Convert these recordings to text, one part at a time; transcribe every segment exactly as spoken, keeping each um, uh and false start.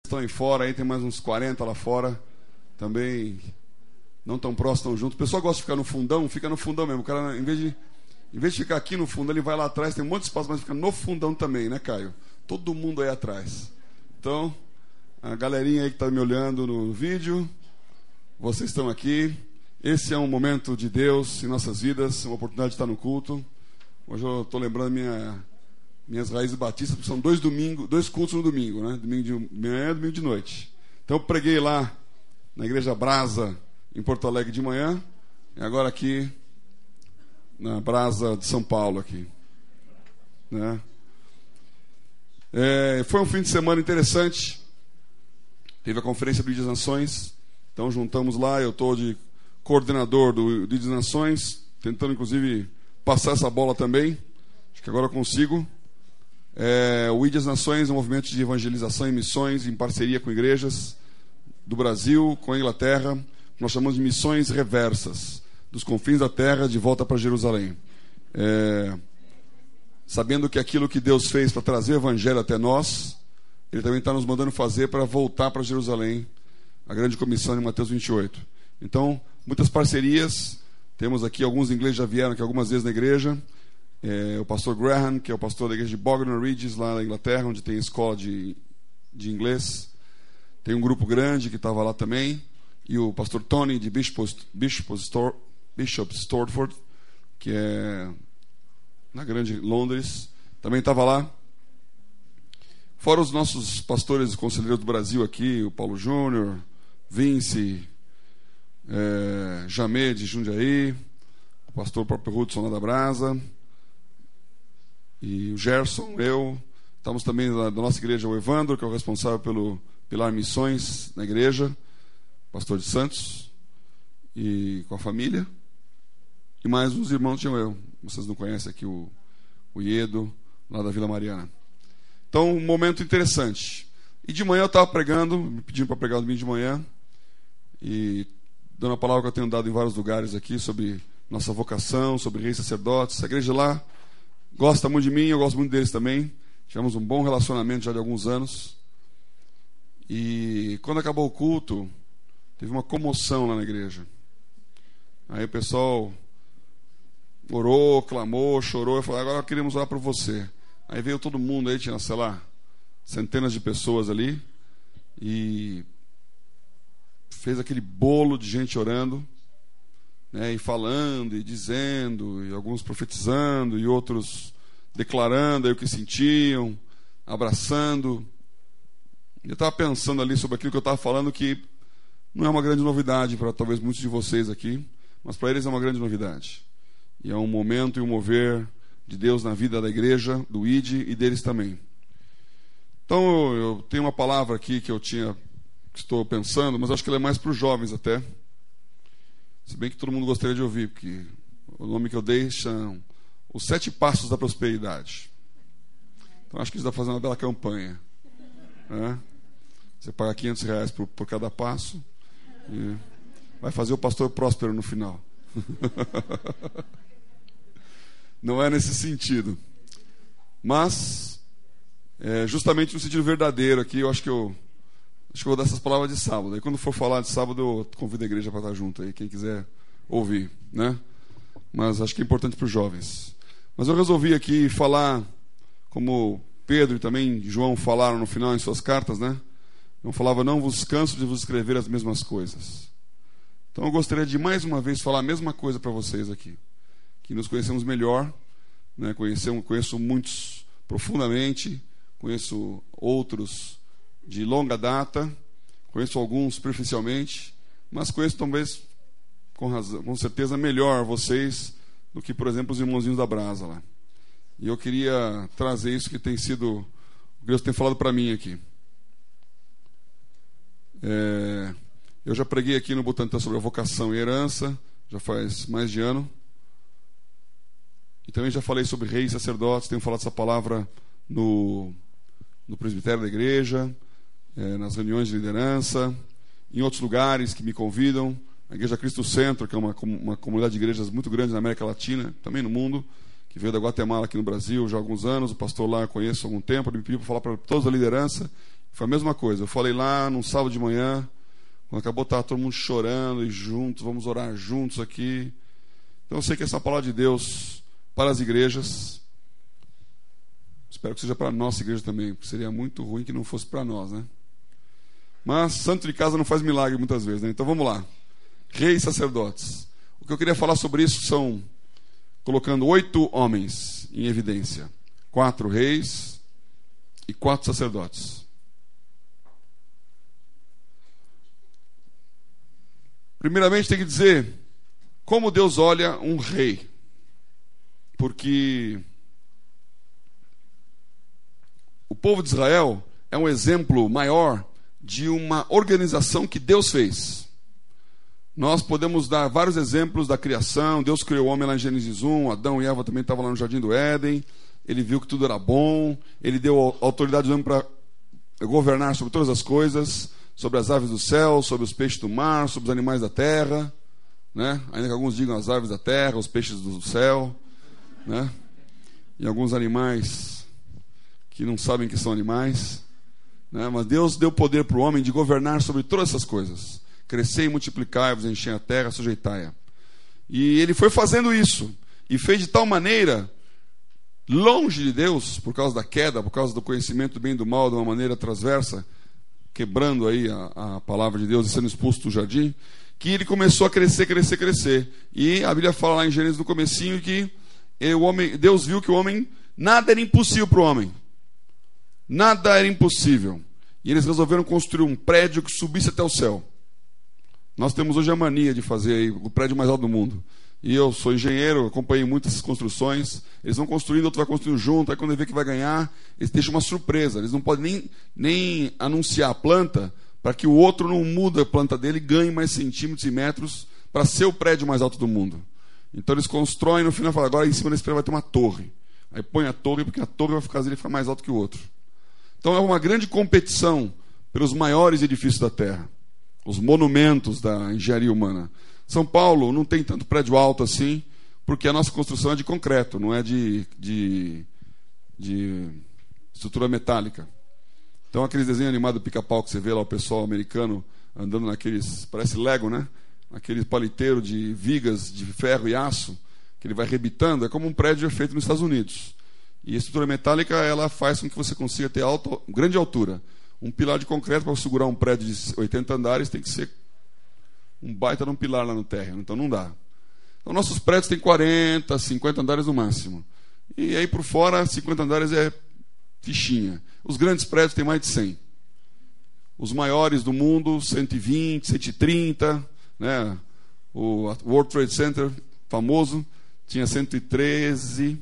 estão aí fora, aí tem mais uns quarenta lá fora, também não tão próximos, tão juntos. O pessoal gosta de ficar no fundão, fica no fundão mesmo. O cara, em vez de, em vez de ficar aqui no fundo, ele vai lá atrás, tem um monte de espaço, mas fica no fundão também, né, Caio? Todo mundo aí atrás. Então, a galerinha aí que está me olhando no vídeo, vocês estão aqui. Esse é um momento de Deus em nossas vidas, uma oportunidade de estar no culto. Hoje eu estou lembrando minha, minhas raízes batistas, porque são dois domingos, dois cultos no domingo, né? Domingo de manhã e domingo de noite. Então eu preguei lá na Igreja Brasa, em Porto Alegre de manhã, e agora aqui na Brasa de São Paulo aqui, né? É, foi um fim de semana interessante. Teve a conferência do I D das Nações. Então juntamos lá, eu estou de coordenador do I D das Nações, tentando inclusive passar essa bola também. Acho que agora eu consigo. É, o I D das Nações é um movimento de evangelização e missões em parceria com igrejas do Brasil, com a Inglaterra. Nós chamamos de missões reversas, dos confins da terra de volta para Jerusalém. É, sabendo que aquilo que Deus fez para trazer o evangelho até nós, Ele também está nos mandando fazer para voltar para Jerusalém, a grande comissão de Mateus vinte e oito. Então, muitas parcerias. Temos aqui, alguns ingleses já vieram aqui algumas vezes na igreja. É, o pastor Graham, que é o pastor da igreja de Bognor Regis, lá na Inglaterra, onde tem escola de, de inglês. Tem um grupo grande que estava lá também. E o pastor Tony, de Bishop, Bishop, Stor, Bishop Stortford, que é na grande Londres, também estava lá. Fora os nossos pastores e conselheiros do Brasil aqui, o Paulo Júnior, Vince, é, Jamê de Jundiaí, o pastor próprio Hudson lá da Brasa, e o Gerson, eu. Estamos também da, da nossa igreja, o Evandro, que é o responsável pelo Pilar Missões na igreja, pastor de Santos, e com a família. E mais uns irmãos tinham eu. Vocês não conhecem aqui o, o Iedo, lá da Vila Mariana. Então, um momento interessante. E de manhã eu estava pregando, me pedindo para pregar no domingo de manhã, e dando a palavra que eu tenho dado em vários lugares aqui, sobre nossa vocação, sobre reis sacerdotes. A igreja lá gosta muito de mim, eu gosto muito deles também. Tivemos um bom relacionamento já de alguns anos. E quando acabou o culto, teve uma comoção lá na igreja. Aí o pessoal orou, clamou, chorou. Eu falei, agora queremos orar por você. Aí veio todo mundo, aí tinha, sei lá, centenas de pessoas ali. E fez aquele bolo de gente orando, né, e falando, e dizendo, e alguns profetizando, e outros declarando aí o que sentiam, abraçando. E eu estava pensando ali sobre aquilo que eu estava falando, que não é uma grande novidade para talvez muitos de vocês aqui, mas para eles é uma grande novidade. E é um momento e um mover de Deus na vida da igreja, do I D e deles também. Então eu tenho uma palavra aqui que eu tinha, que estou pensando, mas acho que ela é mais para os jovens até. Se bem que todo mundo gostaria de ouvir, porque o nome que eu dei chama Os Sete Passos da Prosperidade. Então acho que isso dá para fazer uma bela campanha, né? Você paga quinhentos reais por, por cada passo e vai fazer o pastor próspero no final. Não é nesse sentido, mas é justamente no sentido verdadeiro aqui. Eu acho que eu acho que eu vou dar essas palavras de sábado. Aí quando for falar de sábado, eu convido a igreja para estar junto aí, quem quiser ouvir, né? Mas acho que é importante para os jovens. Mas eu resolvi aqui falar, como Pedro e também João falaram no final em suas cartas, né? João falava, não vos canso de vos escrever as mesmas coisas. Então eu gostaria de mais uma vez falar a mesma coisa para vocês aqui, que nos conhecemos melhor, né? Conhecemos, conheço muitos profundamente, conheço outros de longa data, conheço alguns superficialmente, mas conheço talvez com, razão, com certeza melhor vocês do que, por exemplo, os irmãozinhos da Brasa lá. E eu queria trazer isso que tem sido o que Deus tem falado para mim aqui. É, eu já preguei aqui no Butantã sobre a vocação e herança, já faz mais de ano. E também já falei sobre reis e sacerdotes, tenho falado essa palavra no, no presbitério da igreja, é, nas reuniões de liderança, em outros lugares que me convidam. A Igreja Cristo Centro, que é uma, uma comunidade de igrejas muito grande na América Latina, também no mundo, que veio da Guatemala aqui no Brasil já há alguns anos. O pastor lá eu conheço há algum tempo, ele me pediu para falar para toda a liderança. Foi a mesma coisa. Eu falei lá num sábado de manhã, quando acabou, estava todo mundo chorando e juntos, vamos orar juntos aqui. Então eu sei que essa é uma palavra de Deus para as igrejas. Espero que seja para a nossa igreja também, porque seria muito ruim que não fosse para nós, né? Mas santo de casa não faz milagre muitas vezes, né? Então vamos lá. Reis e sacerdotes. O que eu queria falar sobre isso são, colocando oito homens em evidência. Quatro reis e quatro sacerdotes. Primeiramente tem que dizer como Deus olha um rei. Porque o povo de Israel é um exemplo maior de uma organização que Deus fez. Nós podemos dar vários exemplos da criação. Deus criou o homem lá em Gênesis um, Adão e Eva também estavam lá no Jardim do Éden. Ele viu que tudo era bom, ele deu autoridade ao homem para governar sobre todas as coisas, sobre as aves do céu, sobre os peixes do mar, sobre os animais da terra, né? Ainda que alguns digam as aves da terra, os peixes do céu, né? E alguns animais que não sabem que são animais, né? Mas Deus deu poder para o homem de governar sobre todas essas coisas. Crescer e multiplicar-vos, encher a terra, sujeitai-a. E ele foi fazendo isso, e fez de tal maneira, longe de Deus, por causa da queda, por causa do conhecimento do bem e do mal, de uma maneira transversa, quebrando aí a, a palavra de Deus e sendo expulso do jardim, que ele começou a crescer, crescer, crescer. E a Bíblia fala lá em Gênesis no comecinho que o homem, Deus viu que o homem, nada era impossível para o homem. Nada era impossível. E eles resolveram construir um prédio que subisse até o céu. Nós temos hoje a mania de fazer aí o prédio mais alto do mundo. E eu sou engenheiro, acompanhei muitas construções. Eles vão construindo, outro vai construindo junto. Aí quando ele vê que vai ganhar, eles deixam uma surpresa. Eles não podem nem, nem anunciar a planta para que o outro não mude a planta dele e ganhe mais centímetros e metros para ser o prédio mais alto do mundo. Então eles constroem, no final falam, agora em cima desse prédio vai ter uma torre. Aí põe a torre, porque a torre vai ficar, ele fica mais alto que o outro. Então é uma grande competição pelos maiores edifícios da terra. Os monumentos da engenharia humana. São Paulo não tem tanto prédio alto assim, porque a nossa construção é de concreto, não é de, de, de estrutura metálica. Então aqueles desenhos animados do Pica-Pau que você vê lá, o pessoal americano andando naqueles, parece Lego, né? Aquele paliteiro de vigas de ferro e aço, que ele vai rebitando, é como um prédio feito nos Estados Unidos. E a estrutura metálica, ela faz com que você consiga ter alto, grande altura. Um pilar de concreto para segurar um prédio de oitenta andares tem que ser um baita de um pilar lá no térreo, então não dá. Então nossos prédios têm quarenta, cinquenta andares no máximo. E aí por fora, cinquenta andares é fichinha. Os grandes prédios têm mais de cem. Os maiores do mundo, cento e vinte, cento e trinta, né? O World Trade Center, famoso, tinha cento e treze.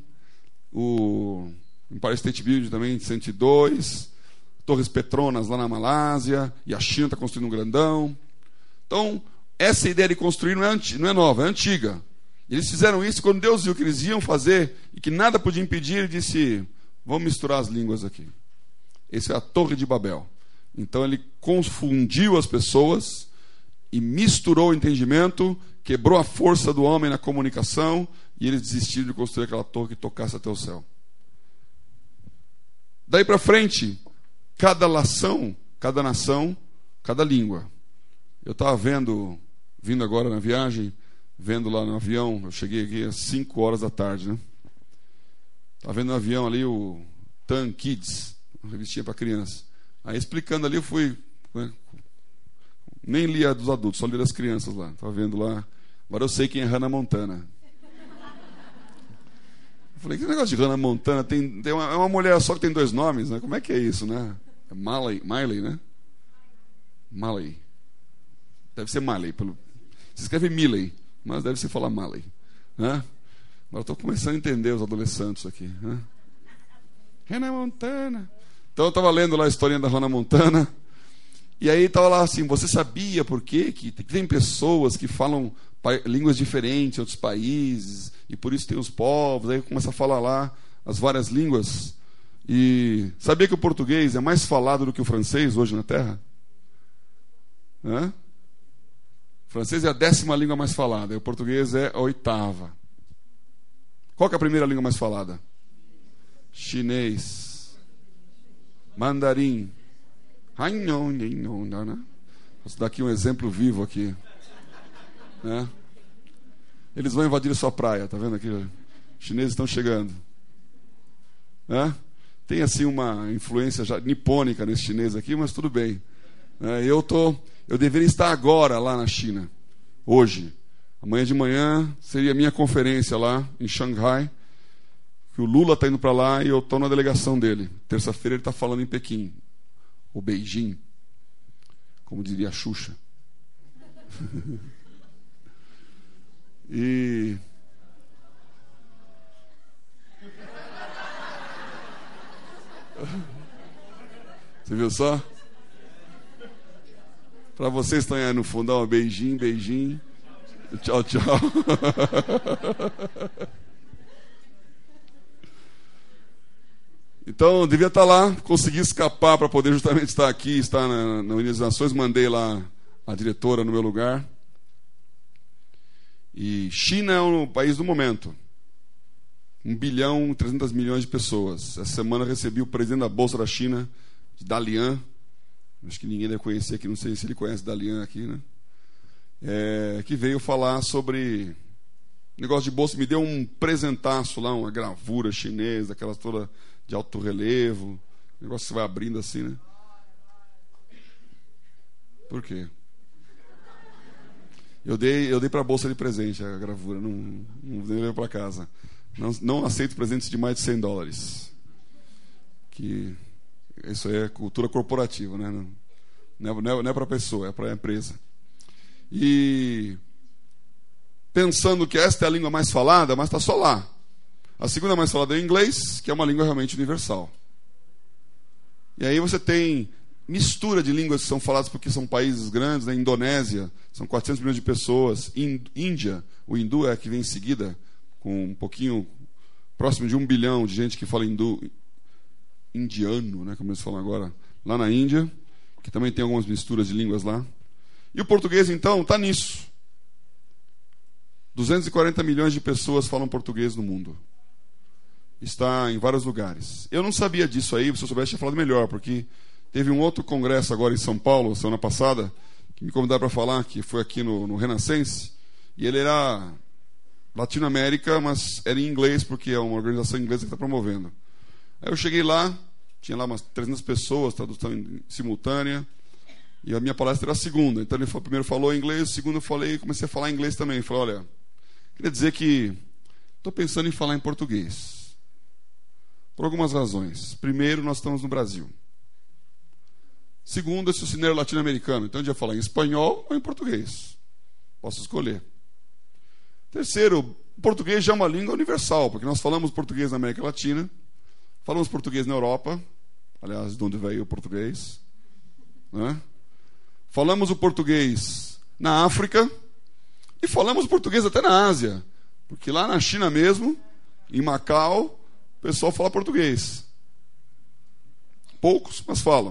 O Empire State Building também, cento e dois. Torres Petronas lá na Malásia, e a China está construindo um grandão. Então, essa ideia de construir não é, antiga, não é nova, é antiga. Eles fizeram isso quando Deus viu que eles iam fazer e que nada podia impedir, ele disse, vamos misturar as línguas aqui. Essa é a Torre de Babel. Então ele confundiu as pessoas e misturou o entendimento, quebrou a força do homem na comunicação, e eles desistiram de construir aquela torre que tocasse até o céu. Daí para frente, cada nação, cada nação, cada língua. Eu estava vendo, vindo agora na viagem, vendo lá no avião, eu cheguei aqui às cinco horas da tarde, né? Estava vendo no avião ali o Tan Kids, uma revistinha para criança. Aí explicando ali, eu fui, né, nem li a dos adultos, só li das crianças lá. Estava vendo lá, agora eu sei quem é Hannah Montana. Eu falei, que negócio de Hannah Montana? Tem, tem uma, é uma mulher só que tem dois nomes, né? Como é que é isso, né? É Miley, Miley, né? Miley. Deve ser Miley. Pelo... Se escreve Miley, mas deve se falar Miley, né? Agora estou começando a entender os adolescentes aqui, né? Hannah Montana. Então eu estava lendo lá a historinha da Hannah Montana, e aí estava lá assim, você sabia por quê? Que tem pessoas que falam línguas diferentes em outros países, e por isso tem os povos, aí começa a falar lá as várias línguas. E sabia que o português é mais falado do que o francês hoje na Terra? Hã? O francês é a décima língua mais falada, e o português é a oitava. Qual que é a primeira língua mais falada? Chinês, mandarim, Posso dar aqui um exemplo vivo aqui. Né? Eles vão invadir a sua praia, tá vendo aqui? Os chineses estão chegando. Né? Tem assim uma influência já nipônica nesse chinês aqui, mas tudo bem. Né? Eu, tô, eu deveria estar agora lá na China, hoje. Amanhã de manhã seria a minha conferência lá em Xangai, que o Lula está indo para lá e eu estou na delegação dele. Terça-feira ele está falando em Pequim, ou Beijing, como diria a Xuxa. E... Você viu só? Para vocês que estão aí no fundão, beijinho, beijinho. Tchau, tchau. Então, eu devia estar lá, consegui escapar para poder justamente estar aqui, estar na, na União das Nações. Mandei lá a diretora no meu lugar. E China é o país do momento. um bilhão e trezentos milhões de pessoas. Essa semana eu recebi o presidente da Bolsa da China, de Dalian. Acho que ninguém deve conhecer aqui, não sei se ele conhece Dalian aqui, né? É, que veio falar sobre negócio de bolsa, me deu um presentaço lá, uma gravura chinesa, aquelas toda de alto relevo, negócio que você vai abrindo assim, né? Por quê? Eu dei, eu dei para a bolsa de presente a gravura, não, não levei para casa. Não, não aceito presentes de mais de cem dólares. Que isso aí é cultura corporativa, né? Não, não é, não é para a pessoa, é para a empresa. E pensando que esta é a língua mais falada, mas está só lá. A segunda mais falada é o inglês, que é uma língua realmente universal. E aí você tem mistura de línguas que são faladas porque são países grandes, né? Indonésia, são quatrocentos milhões de pessoas. Índia, o hindu é a que vem em seguida, com um pouquinho próximo de um bilhão de gente que fala hindu, indiano, né, como eles falam agora, lá na Índia, que também tem algumas misturas de línguas lá. E o português, então, está nisso. duzentos e quarenta milhões de pessoas falam português no mundo. Está em vários lugares. Eu não sabia disso aí, se eu soubesse, tinha falado melhor, porque teve um outro congresso agora em São Paulo, semana passada, que me convidaram para falar, que foi aqui no, no Renascense, e ele era Latinoamérica, mas era em inglês, porque é uma organização inglesa que está promovendo. Aí eu cheguei lá, tinha lá umas trezentas pessoas, tradução em simultânea, e a minha palestra era a segunda. Então ele falou, primeiro falou em inglês, segundo eu falei, comecei a falar em inglês também. Falei, olha, queria dizer que estou pensando em falar em português. Por algumas razões. Primeiro, nós estamos no Brasil. Segundo, eu sou cineiro latino-americano, então eu ia falar em espanhol ou em português. Posso escolher. Terceiro, o português já é uma língua universal, porque nós falamos português na América Latina, falamos português na Europa, aliás, de onde veio o português, né? Falamos o português na África e falamos português até na Ásia, porque lá na China mesmo, em Macau, o pessoal fala português. Poucos, mas falam.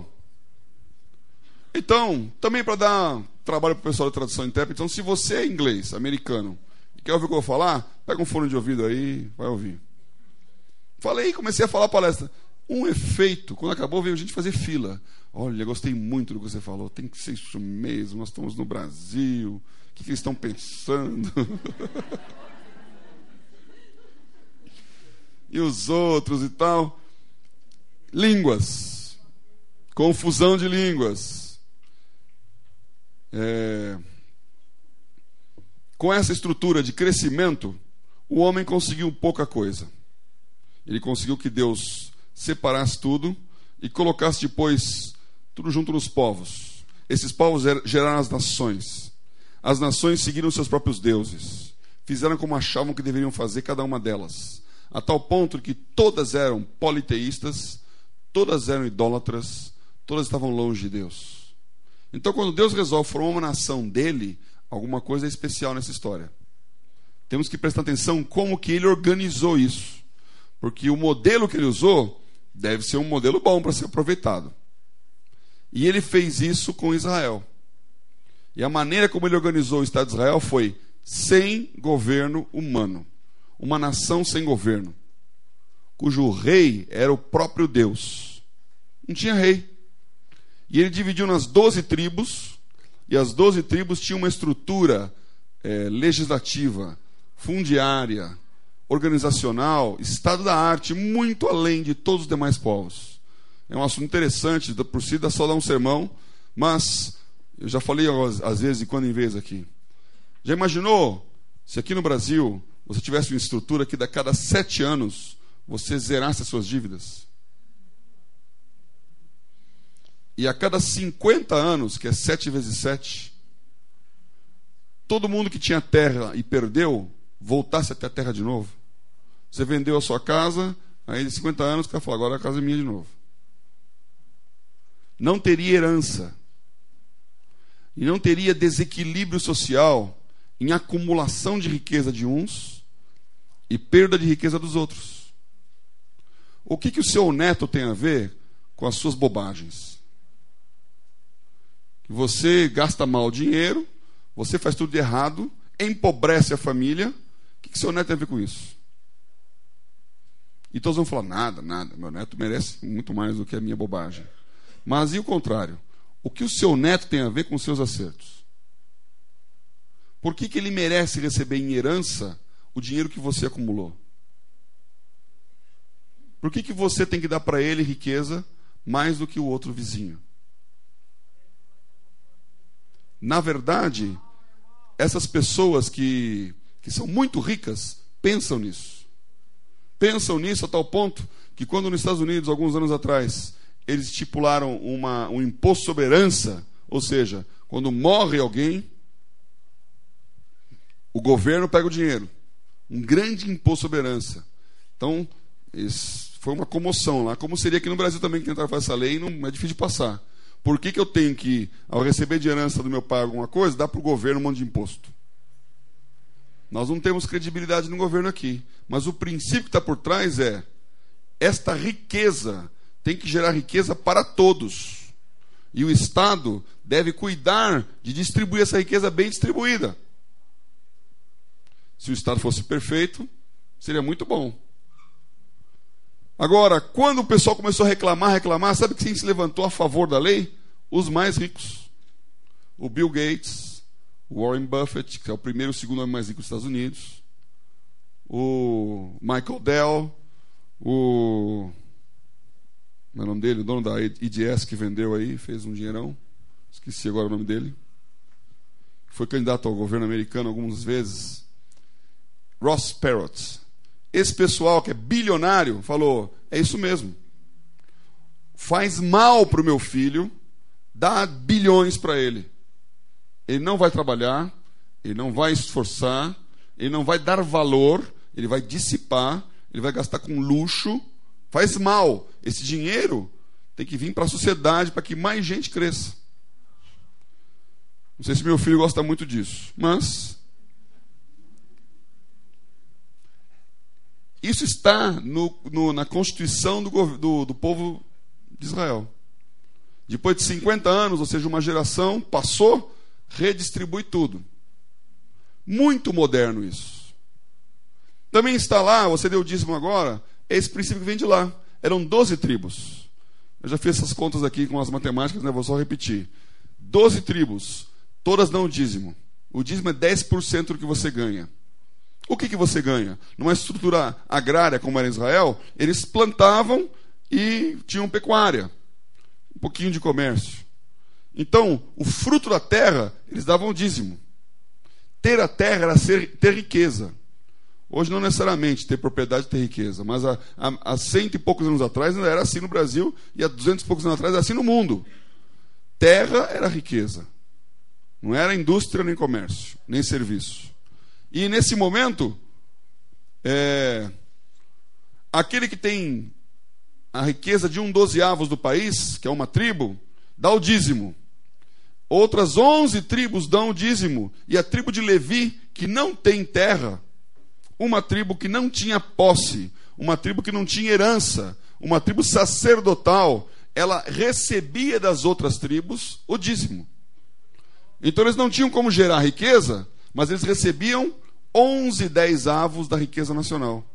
Então, também para dar trabalho para o pessoal da tradução e intérprete, então se você é inglês, americano, e quer ouvir o que eu vou falar, pega um fone de ouvido aí, vai ouvir. Falei, comecei a falar a palestra. Um efeito, quando acabou, veio gente fazer fila. Olha, gostei muito do que você falou, tem que ser isso mesmo, nós estamos no Brasil, o que, que eles estão pensando? E os outros e tal. Línguas. Confusão de línguas. É... Com essa estrutura de crescimento, o homem conseguiu pouca coisa. Ele conseguiu que Deus separasse tudo e colocasse depois tudo junto nos povos. Esses povos geraram as nações. As nações seguiram seus próprios deuses. Fizeram como achavam que deveriam fazer cada uma delas. A tal ponto que todas eram politeístas, todas eram idólatras, todas estavam longe de Deus. Então, quando Deus resolve formar uma nação dele, alguma coisa é especial nessa história. Temos que prestar atenção como que ele organizou isso. Porque o modelo que ele usou deve ser um modelo bom para ser aproveitado. E ele fez isso com Israel. E a maneira como ele organizou o Estado de Israel foi sem governo humano. Uma nação sem governo, cujo rei era o próprio Deus. Não tinha rei. E ele dividiu nas doze tribos, e as doze tribos tinham uma estrutura é, legislativa, fundiária, organizacional, estado da arte, muito além de todos os demais povos. É um assunto interessante, por si dá só dar um sermão, mas eu já falei às vezes, de quando em vez aqui. Já imaginou se aqui no Brasil você tivesse uma estrutura que a cada sete anos você zerasse as suas dívidas? E a cada cinquenta anos, que é sete vezes sete, todo mundo que tinha terra e perdeu, voltasse até a terra de novo. Você vendeu a sua casa, aí de cinquenta anos, o cara falou, agora a casa é minha de novo. Não teria herança. E não teria desequilíbrio social em acumulação de riqueza de uns e perda de riqueza dos outros. O que, que o seu neto tem a ver com as suas bobagens? Você gasta mal dinheiro, você faz tudo de errado, empobrece a família. O que, que seu neto tem a ver com isso? E todos vão falar, nada, nada, meu neto merece muito mais do que a minha bobagem. Mas e o contrário? O que o seu neto tem a ver com os seus acertos? Por que, que ele merece receber em herança o dinheiro que você acumulou? Por que, que você tem que dar para ele riqueza mais do que o outro vizinho? Na verdade, essas pessoas que, que são muito ricas pensam nisso. Pensam nisso a tal ponto que quando nos Estados Unidos, alguns anos atrás, eles estipularam uma, um imposto sobre herança, ou seja, quando morre alguém, o governo pega o dinheiro. Um grande imposto sobre herança. Então, isso foi uma comoção lá. Como seria aqui no Brasil também, que tentaram fazer essa lei, não é difícil de passar. Por que, que eu tenho que, ao receber de herança do meu pai alguma coisa, dar para o governo um monte de imposto? Nós não temos credibilidade no governo aqui. Mas o princípio que está por trás é, esta riqueza tem que gerar riqueza para todos. E o Estado deve cuidar de distribuir essa riqueza bem distribuída. Se o Estado fosse perfeito, seria muito bom. Agora, quando o pessoal começou a reclamar, reclamar, sabe quem se levantou a favor da lei? Os mais ricos. O Bill Gates, o Warren Buffett, que é o primeiro e o segundo homem mais rico dos Estados Unidos, o Michael Dell, o... Como é o nome dele? O dono da I D S que vendeu aí, fez um dinheirão. Esqueci agora o nome dele. Foi candidato ao governo americano algumas vezes. Ross Perot. Esse pessoal que é bilionário falou, é isso mesmo. Faz mal para o meu filho, dá bilhões para ele. Ele não vai trabalhar, ele não vai esforçar, ele não vai dar valor, ele vai dissipar, ele vai gastar com luxo. Faz mal. Esse dinheiro tem que vir para a sociedade para que mais gente cresça. Não sei se meu filho gosta muito disso, mas isso está no, no, na Constituição do, do, do povo de Israel. Depois de cinquenta anos, ou seja, uma geração, passou, redistribui tudo. Muito moderno isso. Também está lá, você deu o dízimo agora, esse princípio que vem de lá. Eram doze tribos. Eu já fiz essas contas aqui com as matemáticas, né? Vou só repetir. doze tribos, todas dão o dízimo. O dízimo é dez por cento do que você ganha. O que, que você ganha? Numa estrutura agrária como era em Israel, eles plantavam e tinham pecuária. Um pouquinho de comércio. Então, o fruto da terra, eles davam o dízimo. Ter a terra era ser, ter riqueza. Hoje não necessariamente ter propriedade e ter riqueza, mas há, há, há cento e poucos anos atrás ainda era assim no Brasil, e há duzentos e poucos anos atrás era assim no mundo. Terra era riqueza. Não era indústria nem comércio, nem serviço. E nesse momento, é, aquele que tem a riqueza de um dozeavos do país, que é uma tribo, dá o dízimo. Outras onze tribos dão o dízimo. E a tribo de Levi, que não tem terra, uma tribo que não tinha posse, uma tribo que não tinha herança, uma tribo sacerdotal, ela recebia das outras tribos o dízimo. Então eles não tinham como gerar riqueza, mas eles recebiam onze dez avos da riqueza nacional.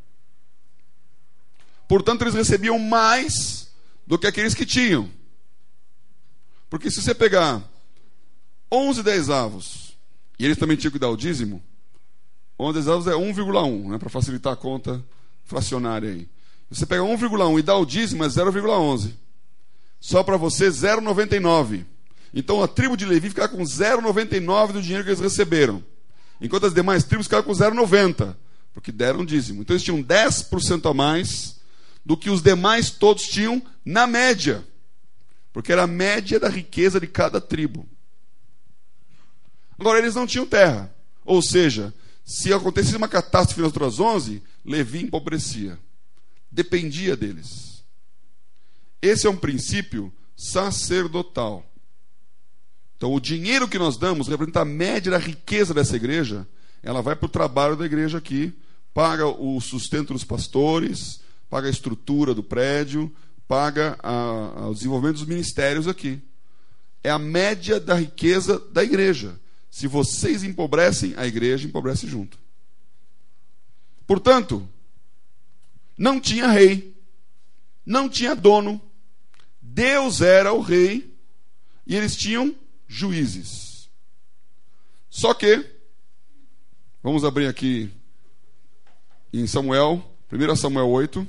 Portanto, eles recebiam mais do que aqueles que tinham. Porque se você pegar onze dezavos, e eles também tinham que dar o dízimo, onze dezavos é um vírgula um, né, para facilitar a conta fracionária aí. Você pega um vírgula um e dá o dízimo, é zero vírgula onze. Só para você, zero vírgula noventa e nove. Então a tribo de Levi fica com zero vírgula noventa e nove do dinheiro que eles receberam. Enquanto as demais tribos ficaram com zero vírgula noventa, porque deram dízimo. Então eles tinham dez por cento a mais do que os demais todos tinham na média. Porque era a média da riqueza de cada tribo. Agora, eles não tinham terra. Ou seja, se acontecesse uma catástrofe nas outras onze, Levi empobrecia. Dependia deles. Esse é um princípio sacerdotal. Então, o dinheiro que nós damos representa a média da riqueza dessa igreja. Ela vai para o trabalho da igreja aqui, paga o sustento dos pastores, paga a estrutura do prédio, paga a, a, o desenvolvimento dos ministérios aqui. É a média da riqueza da igreja. Se vocês empobrecem, a igreja empobrece junto. Portanto, não tinha rei, não tinha dono, Deus era o rei e eles tinham juízes. Só que, vamos abrir aqui em Samuel, primeiro Samuel oito.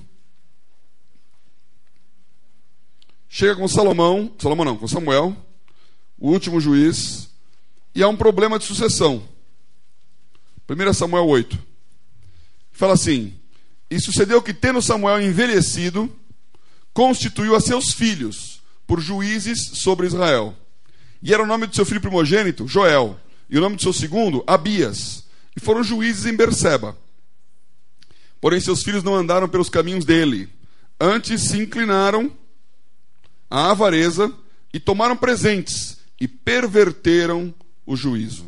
Chega com Salomão, Salomão não, com Samuel, o último juiz, e há um problema de sucessão. primeiro Samuel oito. Fala assim: e sucedeu que, tendo Samuel envelhecido, constituiu a seus filhos por juízes sobre Israel. E era o nome do seu filho primogênito, Joel, e o nome do seu segundo, Abias. E foram juízes em Berseba. Porém, seus filhos não andaram pelos caminhos dele. Antes se inclinaram à avareza e tomaram presentes e perverteram o juízo.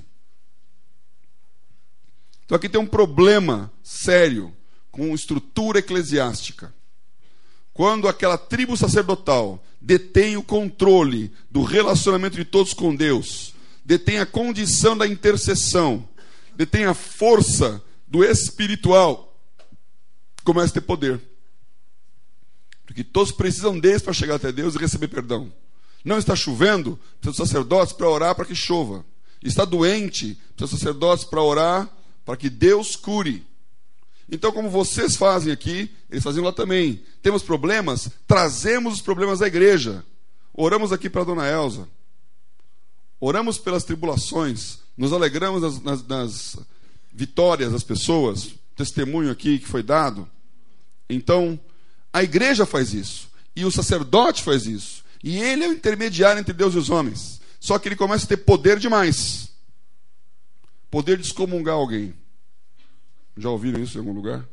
Então aqui tem um problema sério com estrutura eclesiástica. Quando aquela tribo sacerdotal detém o controle do relacionamento de todos com Deus, detém a condição da intercessão, detém a força do espiritual, começa a ter poder. Porque todos precisam deles para chegar até Deus e receber perdão. Não está chovendo, precisa dos sacerdotes para orar para que chova. Está doente, precisa dos sacerdotes para orar para que Deus cure. Então, como vocês fazem aqui, eles faziam lá também. Temos problemas, trazemos os problemas da igreja. Oramos aqui para a dona Elza. Oramos pelas tribulações. Nos alegramos nas, nas, nas vitórias das pessoas. Testemunho aqui que foi dado. Então, a igreja faz isso. E o sacerdote faz isso. E ele é o intermediário entre Deus e os homens. Só que ele começa a ter poder demais. Poder de excomungar alguém. Já ouviram isso em algum lugar?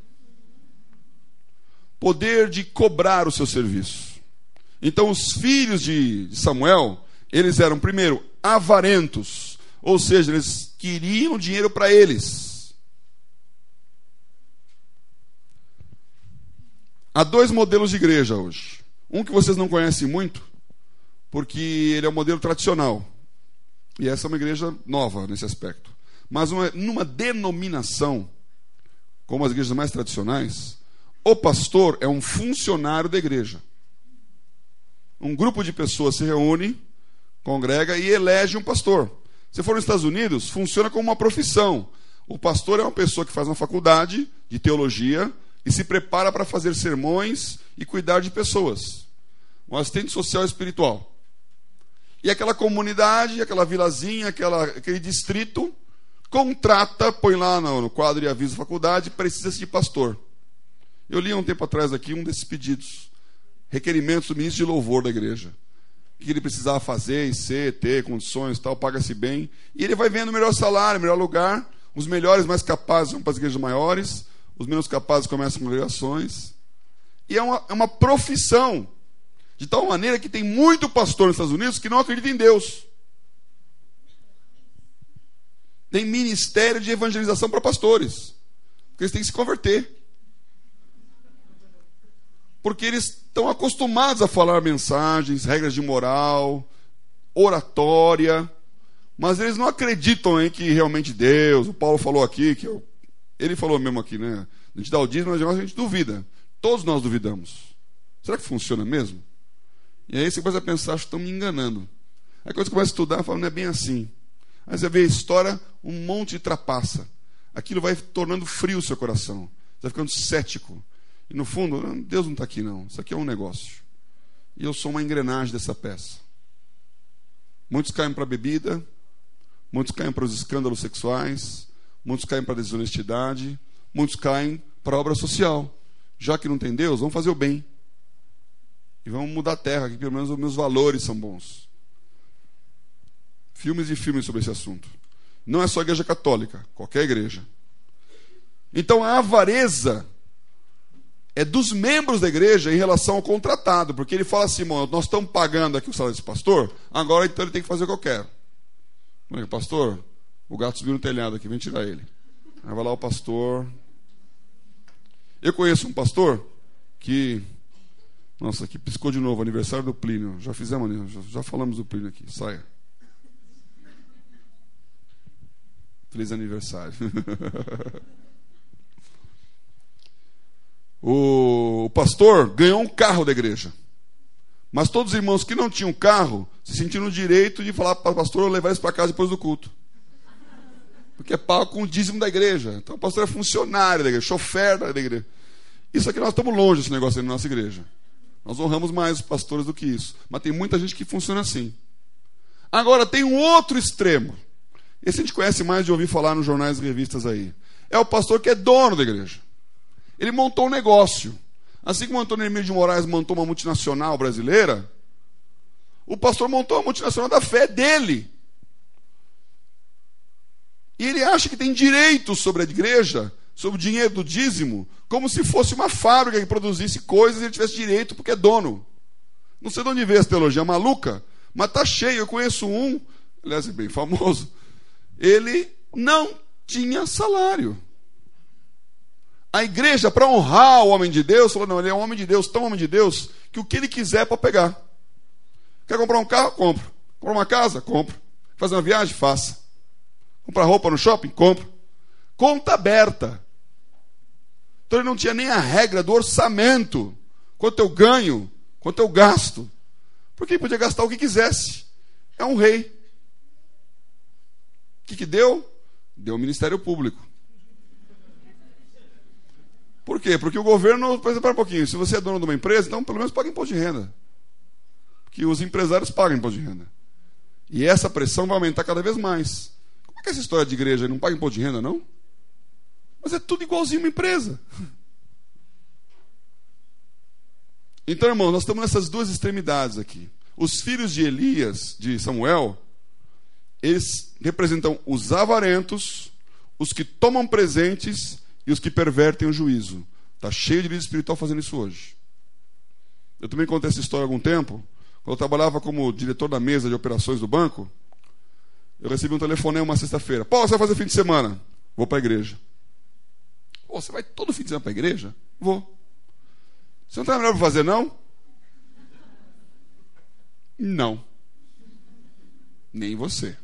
Poder de cobrar o seu serviço. Então os filhos de Samuel, eles eram primeiro avarentos. Ou seja, eles queriam dinheiro para eles. Há dois modelos de igreja hoje. Um que vocês não conhecem muito, porque ele é um modelo tradicional. E essa é uma igreja nova nesse aspecto. Mas uma, numa denominação, como as igrejas mais tradicionais, o pastor é um funcionário da igreja. Um grupo de pessoas se reúne, congrega e elege um pastor. Se for nos Estados Unidos, funciona como uma profissão. O pastor é uma pessoa que faz uma faculdade de teologia e se prepara para fazer sermões e cuidar de pessoas. Um assistente social espiritual. E aquela comunidade, aquela vilazinha, aquela, aquele distrito, contrata, põe lá no, no quadro de aviso da faculdade, precisa-se de pastor. Eu li há um tempo atrás aqui um desses pedidos. Requerimentos do ministro de louvor da igreja. O que ele precisava fazer e ser, ter condições, tal, paga-se bem. E ele vai vendo o melhor salário, o melhor lugar. Os melhores, mais capazes, vão para as igrejas maiores. Os menos capazes começam com congregações. E é uma, é uma profissão. De tal maneira que tem muito pastor nos Estados Unidos que não acredita em Deus. Tem ministério de evangelização para pastores. Porque eles têm que se converter. Porque eles estão acostumados a falar mensagens, regras de moral, oratória, mas eles não acreditam em que realmente Deus, o Paulo falou aqui, que eu, ele falou mesmo aqui, né? A gente dá o dízimo, mas a gente duvida. Todos nós duvidamos. Será que funciona mesmo? E aí você começa a pensar, acho que estão me enganando. Aí quando você começa a estudar, fala, não é bem assim. Aí você vê a história, um monte de trapaça. Aquilo vai tornando frio o seu coração. Você vai ficando cético. E no fundo, Deus não está aqui não. Isso aqui é um negócio. E eu sou uma engrenagem dessa peça. Muitos caem para a bebida, muitos caem para os escândalos sexuais, muitos caem para a desonestidade, muitos caem para a obra social. Já que não tem Deus, vamos fazer o bem. E vamos mudar a terra, que pelo menos os meus valores são bons. Filmes e filmes sobre esse assunto. Não é só a igreja católica, qualquer igreja. Então a avareza é dos membros da igreja em relação ao contratado, porque ele fala assim, nós estamos pagando aqui o salário desse pastor, agora então ele tem que fazer o que eu quero. Pastor, o gato subiu no telhado aqui, vem tirar ele. Aí vai lá o pastor. Eu conheço um pastor que, nossa, que piscou de novo, aniversário do Plínio. Já fizemos, já, já falamos do Plínio aqui, saia. Feliz aniversário. O pastor ganhou um carro da igreja. Mas todos os irmãos que não tinham carro se sentiram no direito de falar para o pastor levar eles para casa depois do culto. Porque é pago com o dízimo da igreja. Então o pastor é funcionário da igreja, chofer da igreja. Isso aqui nós estamos longe desse negócio aí na nossa igreja. Nós honramos mais os pastores do que isso. Mas tem muita gente que funciona assim. Agora tem um outro extremo. Esse a gente conhece mais de ouvir falar nos jornais e revistas aí. É o pastor que é dono da igreja. Ele montou um negócio. Assim como o Antônio Emílio de Moraes montou uma multinacional brasileira, o pastor montou a multinacional da fé dele. E ele acha que tem direito sobre a igreja, sobre o dinheiro do dízimo, como se fosse uma fábrica que produzisse coisas e ele tivesse direito porque é dono. Não sei de onde veio essa teologia maluca, mas está cheio. Eu conheço um, aliás, é bem famoso. Ele não tinha salário. A igreja, para honrar o homem de Deus, falou, não, ele é um homem de Deus, tão homem de Deus, que o que ele quiser é para pegar. Quer comprar um carro? Compra. Comprar uma casa? Compra. Fazer uma viagem? Faça. Comprar roupa no shopping? Compra. Conta aberta. Então ele não tinha nem a regra do orçamento. Quanto eu ganho, quanto eu gasto. Porque ele podia gastar o que quisesse. É um rei. O que que deu? Deu o Ministério Público. Por quê? Porque o governo, por exemplo, um pouquinho, se você é dono de uma empresa, então pelo menos paga imposto de renda. Porque os empresários pagam imposto de renda. E essa pressão vai aumentar cada vez mais. Como é que é essa história de igreja não paga imposto de renda, não? Mas é tudo igualzinho uma empresa. Então, irmão, nós estamos nessas duas extremidades aqui. Os filhos de Elias, de Samuel, eles representam os avarentos, os que tomam presentes e os que pervertem o juízo. Está cheio de vida espiritual fazendo isso hoje. Eu também contei essa história há algum tempo. Quando eu trabalhava como diretor da mesa de operações do banco, eu recebi um telefonema uma sexta-feira. Pô, você vai fazer fim de semana? Vou para a igreja. Pô, você vai todo fim de semana para a igreja? Vou. Você não tem nada melhor para fazer, não? Não. Nem você.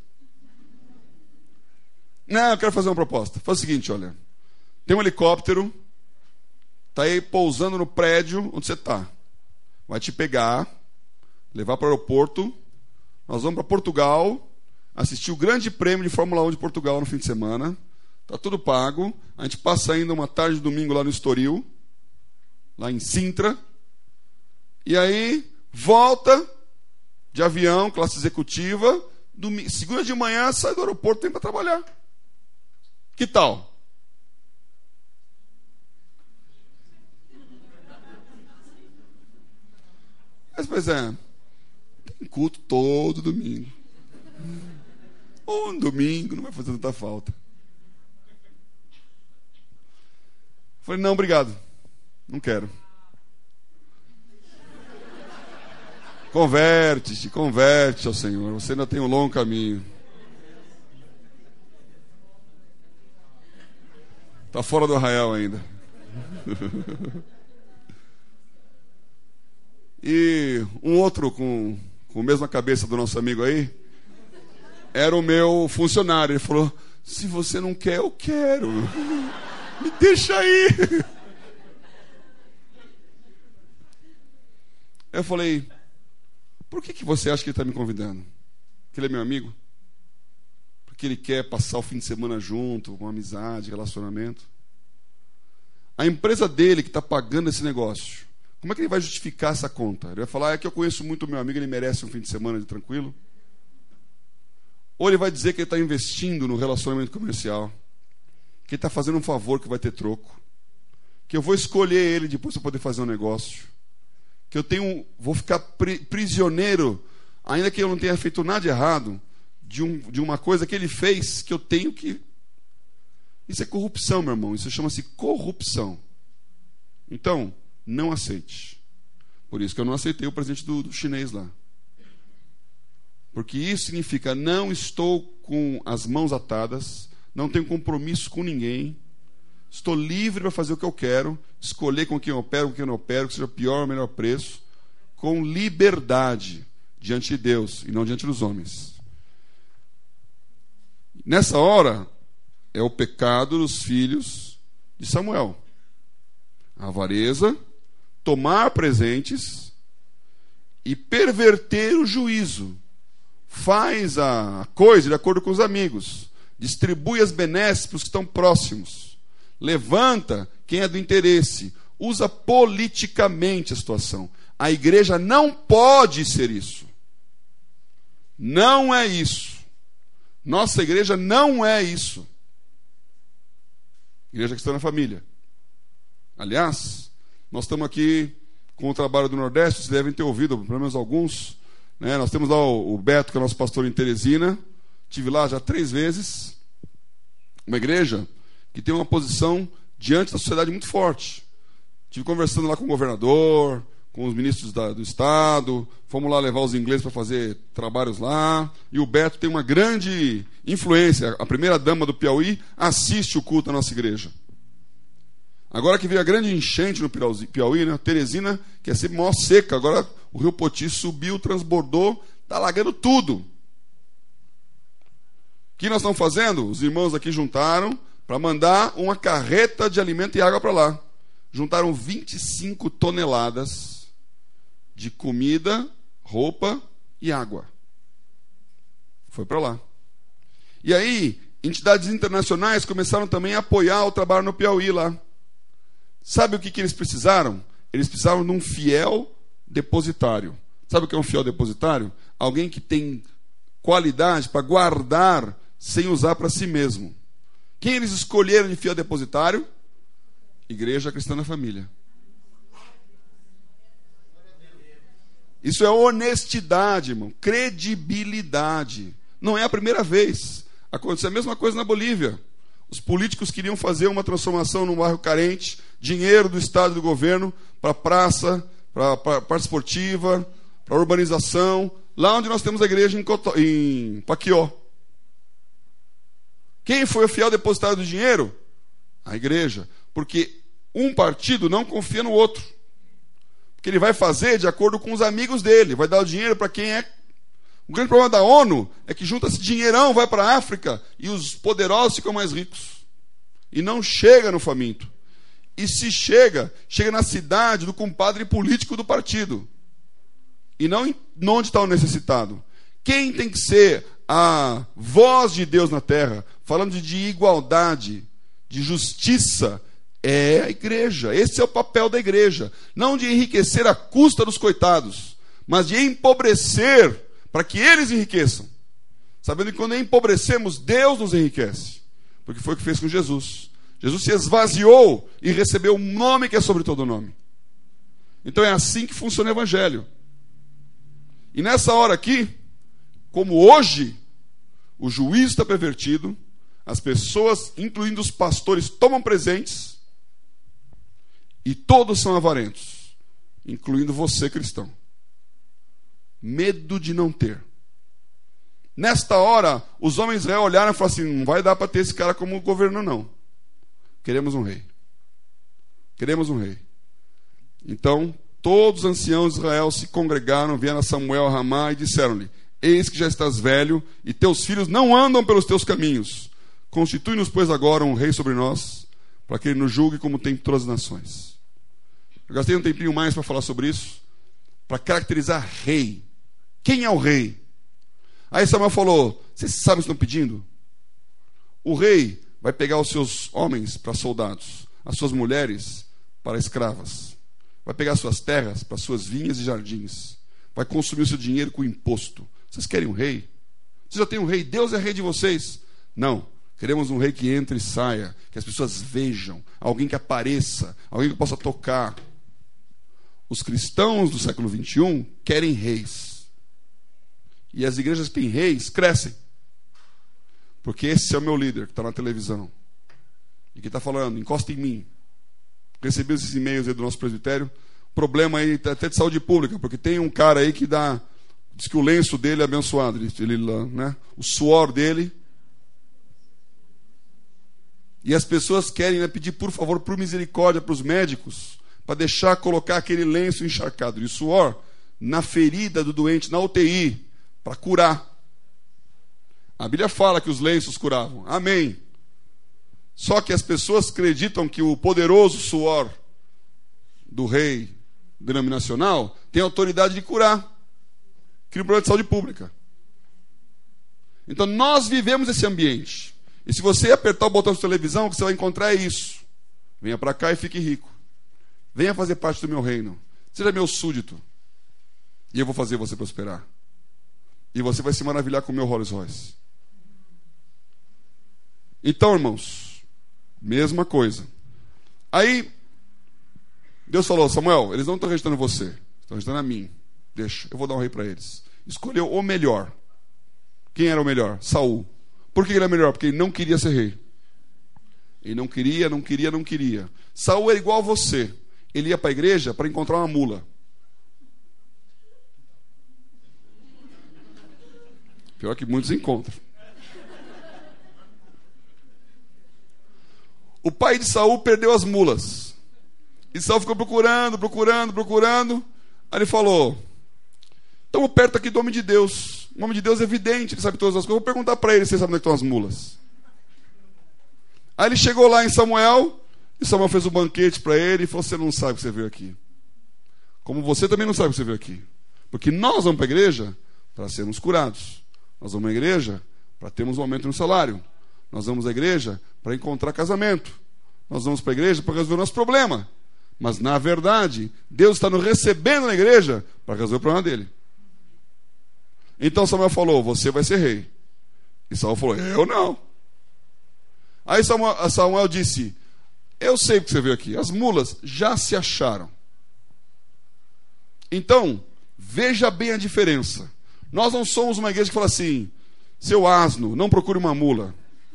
Não, eu quero fazer uma proposta. Faz o seguinte, olha. Tem um helicóptero, está aí pousando no prédio onde você está. Vai te pegar, levar para o aeroporto. Nós vamos para Portugal, assistir o grande prêmio de Fórmula um de Portugal no fim de semana. Está tudo pago. A gente passa ainda uma tarde de domingo lá no Estoril, lá em Sintra. E aí, volta de avião, classe executiva. Domingo, segunda de manhã, sai do aeroporto, tem para trabalhar. Que tal? Mas, pois é, tem culto todo domingo. Um domingo não vai fazer tanta falta. Falei, não, obrigado. Não quero. Converte-te, converte ao Senhor. Você ainda tem um longo caminho. Está fora do arraial ainda. E um outro com, com a mesma cabeça do nosso amigo aí, era o meu funcionário. Ele falou, se você não quer, eu quero. Me deixa aí. Eu falei, por que, que você acha que ele está me convidando? Porque ele é meu amigo? Porque ele quer passar o fim de semana junto, com amizade, relacionamento? A empresa dele que está pagando esse negócio, como é que ele vai justificar essa conta? Ele vai falar, é que eu conheço muito o meu amigo, ele merece um fim de semana de tranquilo? Ou ele vai dizer que ele está investindo no relacionamento comercial, que ele está fazendo um favor que vai ter troco, que eu vou escolher ele depois para poder fazer um negócio, que eu tenho, vou ficar pri, prisioneiro, ainda que eu não tenha feito nada de errado, de, um, de uma coisa que ele fez, que eu tenho que... Isso é corrupção, meu irmão, isso chama-se corrupção. Então, não aceite. Por isso que eu não aceitei o presente do, do chinês lá. Porque isso significa, não estou com as mãos atadas, não tenho compromisso com ninguém, estou livre para fazer o que eu quero, escolher com quem eu opero, com quem eu não opero, que seja o pior ou melhor preço, com liberdade diante de Deus e não diante dos homens. Nessa hora, é o pecado dos filhos de Samuel. A avareza, tomar presentes e perverter o juízo. Faz a coisa de acordo com os amigos, distribui as benesses para os que estão próximos, levanta quem é do interesse, usa politicamente a situação. A igreja não pode ser isso. Não é isso. Nossa igreja não é isso. Igreja Cristã na Família. Aliás, nós estamos aqui com o trabalho do Nordeste, vocês devem ter ouvido, pelo menos alguns. Né? Nós temos lá o, o Beto, que é nosso pastor em Teresina. Estive lá já três vezes. Uma igreja que tem uma posição diante da sociedade muito forte. Estive conversando lá com o governador, com os ministros da, do Estado. Fomos lá levar os ingleses para fazer trabalhos lá. E o Beto tem uma grande influência. A primeira dama do Piauí assiste o culto da nossa igreja. Agora que veio a grande enchente no Piauí, né? Teresina, que é sempre maior seca, agora o Rio Poti subiu, transbordou, está alagando tudo. O que nós estamos fazendo? Os irmãos aqui juntaram para mandar uma carreta de alimento e água para lá. Juntaram vinte e cinco toneladas de comida, roupa e água. Foi para lá. E aí, entidades internacionais começaram também a apoiar o trabalho no Piauí lá. Sabe o que, que eles precisaram? Eles precisavam de um fiel depositário. Sabe o que é um fiel depositário? Alguém que tem qualidade para guardar sem usar para si mesmo. Quem eles escolheram de fiel depositário? Igreja Cristã na Família. Isso é honestidade, irmão. Credibilidade. Não é a primeira vez. Aconteceu a mesma coisa na Bolívia. Os políticos queriam fazer uma transformação num bairro carente, dinheiro do Estado e do governo para praça, para parte esportiva, para urbanização, lá onde nós temos a igreja em, Cotó, em Paquió. Quem foi o fiel depositário do dinheiro? A igreja. Porque um partido não confia no outro. Porque ele vai fazer de acordo com os amigos dele, vai dar o dinheiro para quem é. O grande problema da ONU é que junta esse dinheirão, vai para a África e os poderosos ficam mais ricos. E não chega no faminto. E se chega, chega na cidade do compadre político do partido. E não em onde está o necessitado. Quem tem que ser a voz de Deus na terra, falando de igualdade, de justiça, é a igreja. Esse é o papel da igreja. Não de enriquecer à custa dos coitados, mas de empobrecer para que eles enriqueçam. Sabendo que quando empobrecemos, Deus nos enriquece. Porque foi o que fez com Jesus. Jesus se esvaziou e recebeu um nome que é sobre todo nome. Então é assim que funciona o evangelho. E nessa hora aqui, como hoje, o juízo está pervertido, as pessoas, incluindo os pastores, tomam presentes, e todos são avarentos, incluindo você, cristão. Medo de não ter. Nesta hora, os homens de Israel olharam e falaram assim: não vai dar para ter esse cara como governo, não. Queremos um rei. Queremos um rei. Então, todos os anciãos de Israel se congregaram, vieram a Samuel a Ramá e disseram-lhe: eis que já estás velho, e teus filhos não andam pelos teus caminhos. Constitui-nos, pois, agora um rei sobre nós, para que ele nos julgue como tem todas as nações. Eu gastei um tempinho mais para falar sobre isso, para caracterizar rei. Quem é o rei? Aí Samuel falou: vocês sabem o que estão pedindo? O rei vai pegar os seus homens para soldados, as suas mulheres para escravas, vai pegar as suas terras para suas vinhas e jardins, vai consumir o seu dinheiro com imposto. Vocês querem um rei? Vocês já têm um rei? Deus é rei de vocês? Não. Queremos um rei que entre e saia, que as pessoas vejam, alguém que apareça, alguém que possa tocar. Os cristãos do século vinte e um querem reis. E as igrejas que têm reis crescem. Porque esse é o meu líder que está na televisão. E que está falando: encosta em mim. Recebi esses e-mails aí do nosso presbitério. Problema aí até de saúde pública, porque tem um cara aí que dá, diz que o lenço dele é abençoado, ele, ele, né, o suor dele. E as pessoas querem, né, pedir por favor, por misericórdia para os médicos, para deixar colocar aquele lenço encharcado de suor na ferida do doente, na U T I, para curar. A Bíblia fala que os lenços curavam. Amém. Só que as pessoas acreditam que o poderoso suor do rei denominacional tem autoridade de curar. Cria um problema de saúde pública. Então nós vivemos esse ambiente. E se você apertar o botão de televisão, o que você vai encontrar é isso. Venha para cá e fique rico. Venha fazer parte do meu reino. Seja meu súdito. E eu vou fazer você prosperar. E você vai se maravilhar com o meu Rolls Royce. Então, irmãos, mesma coisa. Aí, Deus falou: Samuel, eles não estão rejeitando você, estão rejeitando a mim. Deixa, eu vou dar um rei para eles. Escolheu o melhor. Quem era o melhor? Saul. Por que ele era melhor? Porque ele não queria ser rei. Ele não queria, não queria, não queria. Saul era igual a você. Ele ia para a igreja para encontrar uma mula. Pior que muitos encontram. O pai de Saul perdeu as mulas. E Saul ficou procurando, procurando, procurando. Aí ele falou: estamos perto aqui do homem de Deus. O homem de Deus é evidente, ele sabe todas as coisas. Eu vou perguntar para ele se ele sabe onde estão as mulas. Aí ele chegou lá em Samuel, e Samuel fez um banquete para ele e falou: você não sabe o que você veio aqui. Como você também não sabe o que você veio aqui. Porque nós vamos para a igreja para sermos curados. Nós vamos à igreja para termos um aumento no salário. Nós vamos à igreja para encontrar casamento. Nós vamos para a igreja para resolver o nosso problema. Mas, na verdade, Deus está nos recebendo na igreja para resolver o problema dele. Então Samuel falou: você vai ser rei. E Saul falou: eu não. Aí Samuel, Samuel disse: eu sei porque você veio aqui. As mulas já se acharam. Então, veja bem a diferença. Nós não somos uma igreja que fala assim: seu asno, não procure uma mula.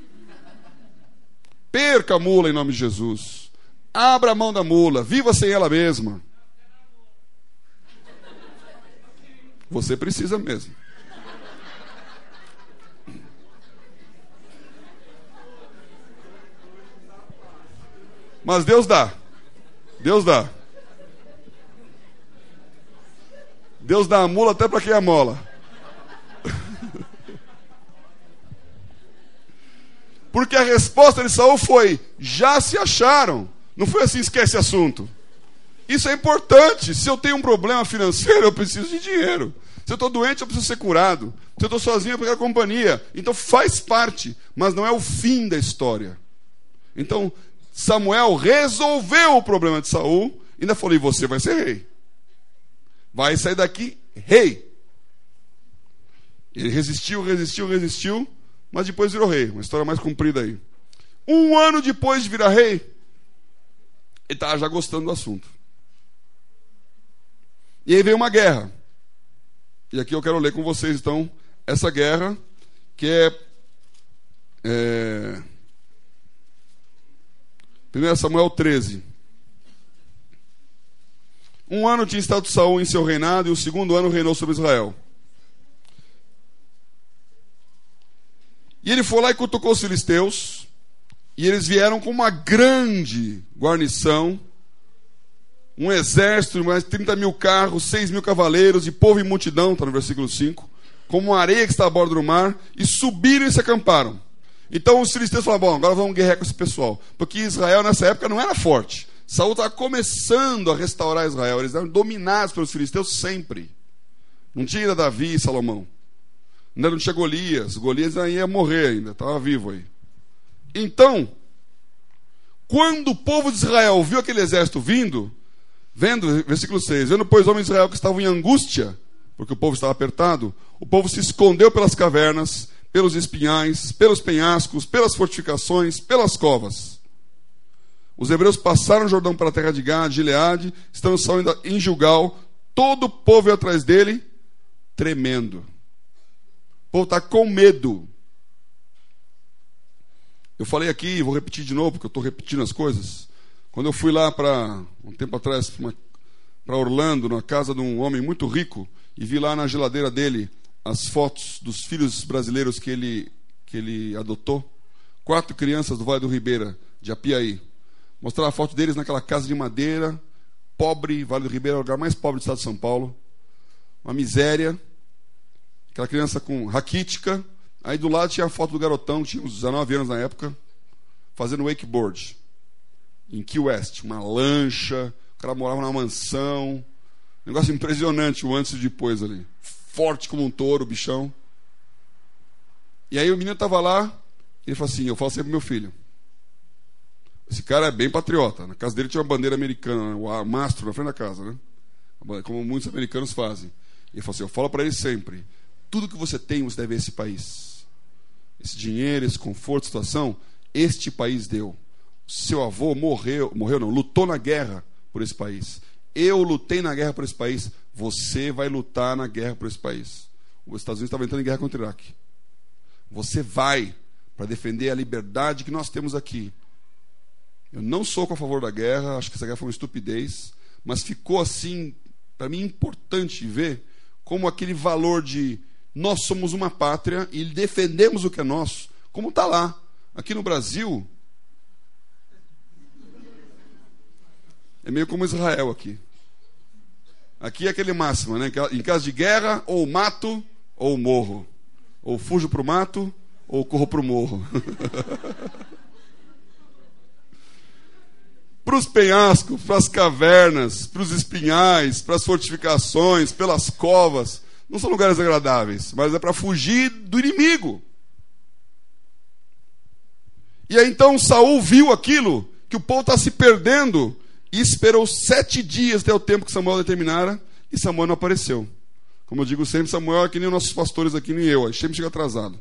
Perca a mula em nome de Jesus. Abra a mão da mula. Viva sem ela mesma. Você precisa mesmo. Mas Deus dá. Deus dá. Deus dá a mula até para quem amola. Porque a resposta de Saul foi: já se acharam. Não foi assim, esquece assunto. Isso é importante. Se eu tenho um problema financeiro, eu preciso de dinheiro. Se eu estou doente, eu preciso ser curado. Se eu estou sozinho, eu preciso de companhia. Então faz parte, mas não é o fim da história. Então Samuel resolveu o problema de Saul. Ainda falou: e você vai ser rei. Vai sair daqui rei. Ele resistiu, resistiu, resistiu, mas depois virou rei. Uma história mais comprida aí. Um ano depois de virar rei, ele estava já gostando do assunto. E aí veio uma guerra. E aqui eu quero ler com vocês, então, essa guerra, que é... é primeiro Samuel treze. Um ano tinha estado Saul em seu reinado, e o segundo ano reinou sobre Israel. E ele foi lá e cutucou os filisteus, e eles vieram com uma grande guarnição, um exército, mais trinta mil carros, seis mil cavaleiros, e povo e multidão, está no versículo cinco, como uma areia que está à borda do mar, e subiram e se acamparam. Então os filisteus falaram: bom, agora vamos guerrear com esse pessoal, porque Israel nessa época não era forte. Saul estava começando a restaurar Israel, eles eram dominados pelos filisteus sempre. Não tinha ainda Davi e Salomão. Ainda não tinha Golias. Golias aí ia morrer ainda, estava vivo aí. Então, quando o povo de Israel viu aquele exército vindo, vendo, versículo seis, vendo, pois, homens de Israel que estavam em angústia, porque o povo estava apertado, o povo se escondeu pelas cavernas, pelos espinhais, pelos penhascos, pelas fortificações, pelas covas. Os hebreus passaram o Jordão para a terra de Gade, Gileade, estando saindo em Gilgal, todo o povo ia atrás dele, tremendo. O povo está com medo. Eu falei aqui, vou repetir de novo, porque eu estou repetindo as coisas. Quando eu fui lá para, um tempo atrás, para Orlando, na casa de um homem muito rico, e vi lá na geladeira dele as fotos dos filhos brasileiros que ele, que ele adotou. Quatro crianças do Vale do Ribeira, de Apiaí. Mostrar a foto deles naquela casa de madeira, pobre, Vale do Ribeira é o lugar mais pobre do estado de São Paulo. Uma miséria. Aquela criança com raquítica. Aí do lado tinha a foto do garotão, que tinha uns dezenove anos na época, fazendo wakeboard. Em Key West, uma lancha. O cara morava numa mansão. Negócio impressionante, o antes e o depois ali. Forte como um touro, o bichão. E aí o menino estava lá, ele falou assim, eu falo sempre pro meu filho, esse cara é bem patriota. Na casa dele tinha uma bandeira americana, o mastro na frente da casa, né? Como muitos americanos fazem. Ele falou assim, eu falo para ele sempre, tudo que você tem, você deve a esse país. Esse dinheiro, esse conforto, situação, este país deu. Seu avô morreu, morreu não, lutou na guerra por esse país. Eu lutei na guerra por esse país, você vai lutar na guerra por esse país. Os Estados Unidos estavam entrando em guerra contra o Iraque. Você vai para defender a liberdade que nós temos aqui. Eu não sou a favor da guerra, acho que essa guerra foi uma estupidez, mas ficou assim, para mim, importante ver como aquele valor de nós somos uma pátria e defendemos o que é nosso, como está lá. Aqui no Brasil, é meio como Israel aqui. Aqui é aquele máximo, né? Em caso de guerra, ou mato ou morro. Ou fujo para o mato ou corro para o morro. Para os penhascos, para as cavernas, para os espinhais, para as fortificações, pelas covas. Não são lugares agradáveis, mas é para fugir do inimigo. E aí então Saul viu aquilo, que o povo está se perdendo, e esperou sete dias até o tempo que Samuel determinara, e Samuel não apareceu. Como eu digo sempre, Samuel é que nem nossos pastores aqui, nem eu, aí sempre chega atrasado.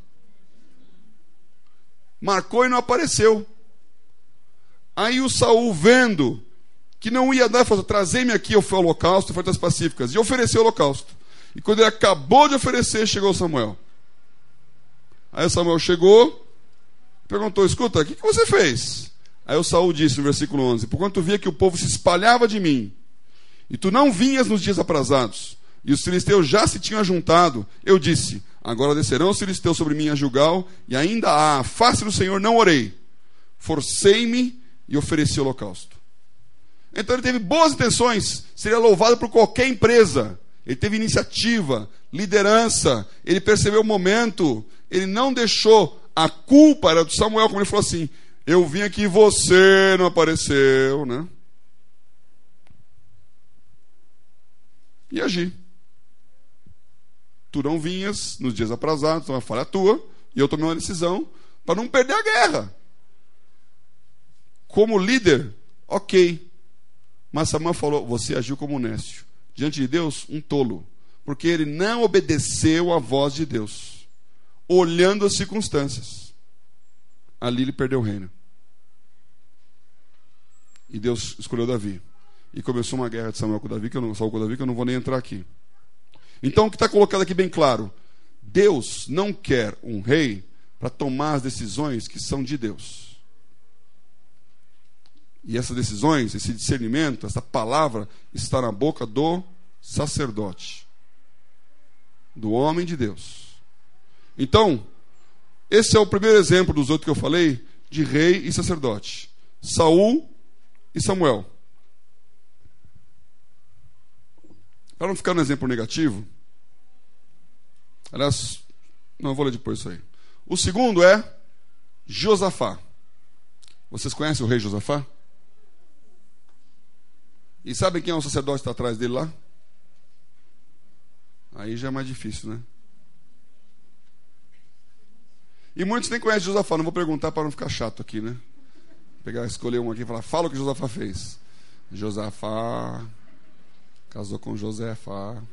Marcou e não apareceu. Aí o Saul, vendo que não ia dar, falou, trazei-me aqui o holocausto, ofertas pacíficas, e ofereceu o holocausto. E quando ele acabou de oferecer, chegou Samuel. Aí o Samuel chegou, perguntou, escuta, o que, que você fez? Aí o Saul disse no versículo onze, porquanto via que o povo se espalhava de mim, e tu não vinhas nos dias aprazados, e os filisteus já se tinham juntado, eu disse, agora descerão os filisteus sobre mim a Gilgal, e ainda à face do Senhor não orei. Forcei-me e ofereci o holocausto. Então ele teve boas intenções, seria louvado por qualquer empresa. Ele teve iniciativa, liderança, ele percebeu o momento, ele não deixou a culpa, era do Samuel, como ele falou assim, eu vim aqui e você não apareceu, né? E agi. Tu não vinhas nos dias aprazados, então é uma falha tua, e eu tomei uma decisão para não perder a guerra. Como líder, ok. Mas Samuel falou, você agiu como nécio. Diante de Deus, um tolo. Porque ele não obedeceu à voz de Deus. Olhando as circunstâncias. Ali ele perdeu o reino. E Deus escolheu Davi. E começou uma guerra de Samuel com Davi, que eu não, Saul com Davi, que eu não vou nem entrar aqui. Então o que está colocado aqui bem claro. Deus não quer um rei para tomar as decisões que são de Deus. E essas decisões, esse discernimento, essa palavra está na boca do sacerdote, do homem de Deus. Então, esse é o primeiro exemplo dos outros que eu falei, de rei e sacerdote. Saul e Samuel. Para não ficar no exemplo negativo, aliás, não, eu vou ler depois isso aí. O segundo é Josafá. Vocês conhecem o rei Josafá? E sabem quem é o sacerdote que está atrás dele lá? Aí já é mais difícil, né? E muitos nem conhecem Josafá. Não vou perguntar para não ficar chato aqui, né? Pegar, escolher um aqui e falar, fala o que Josafá fez. Josafá casou com Josefá.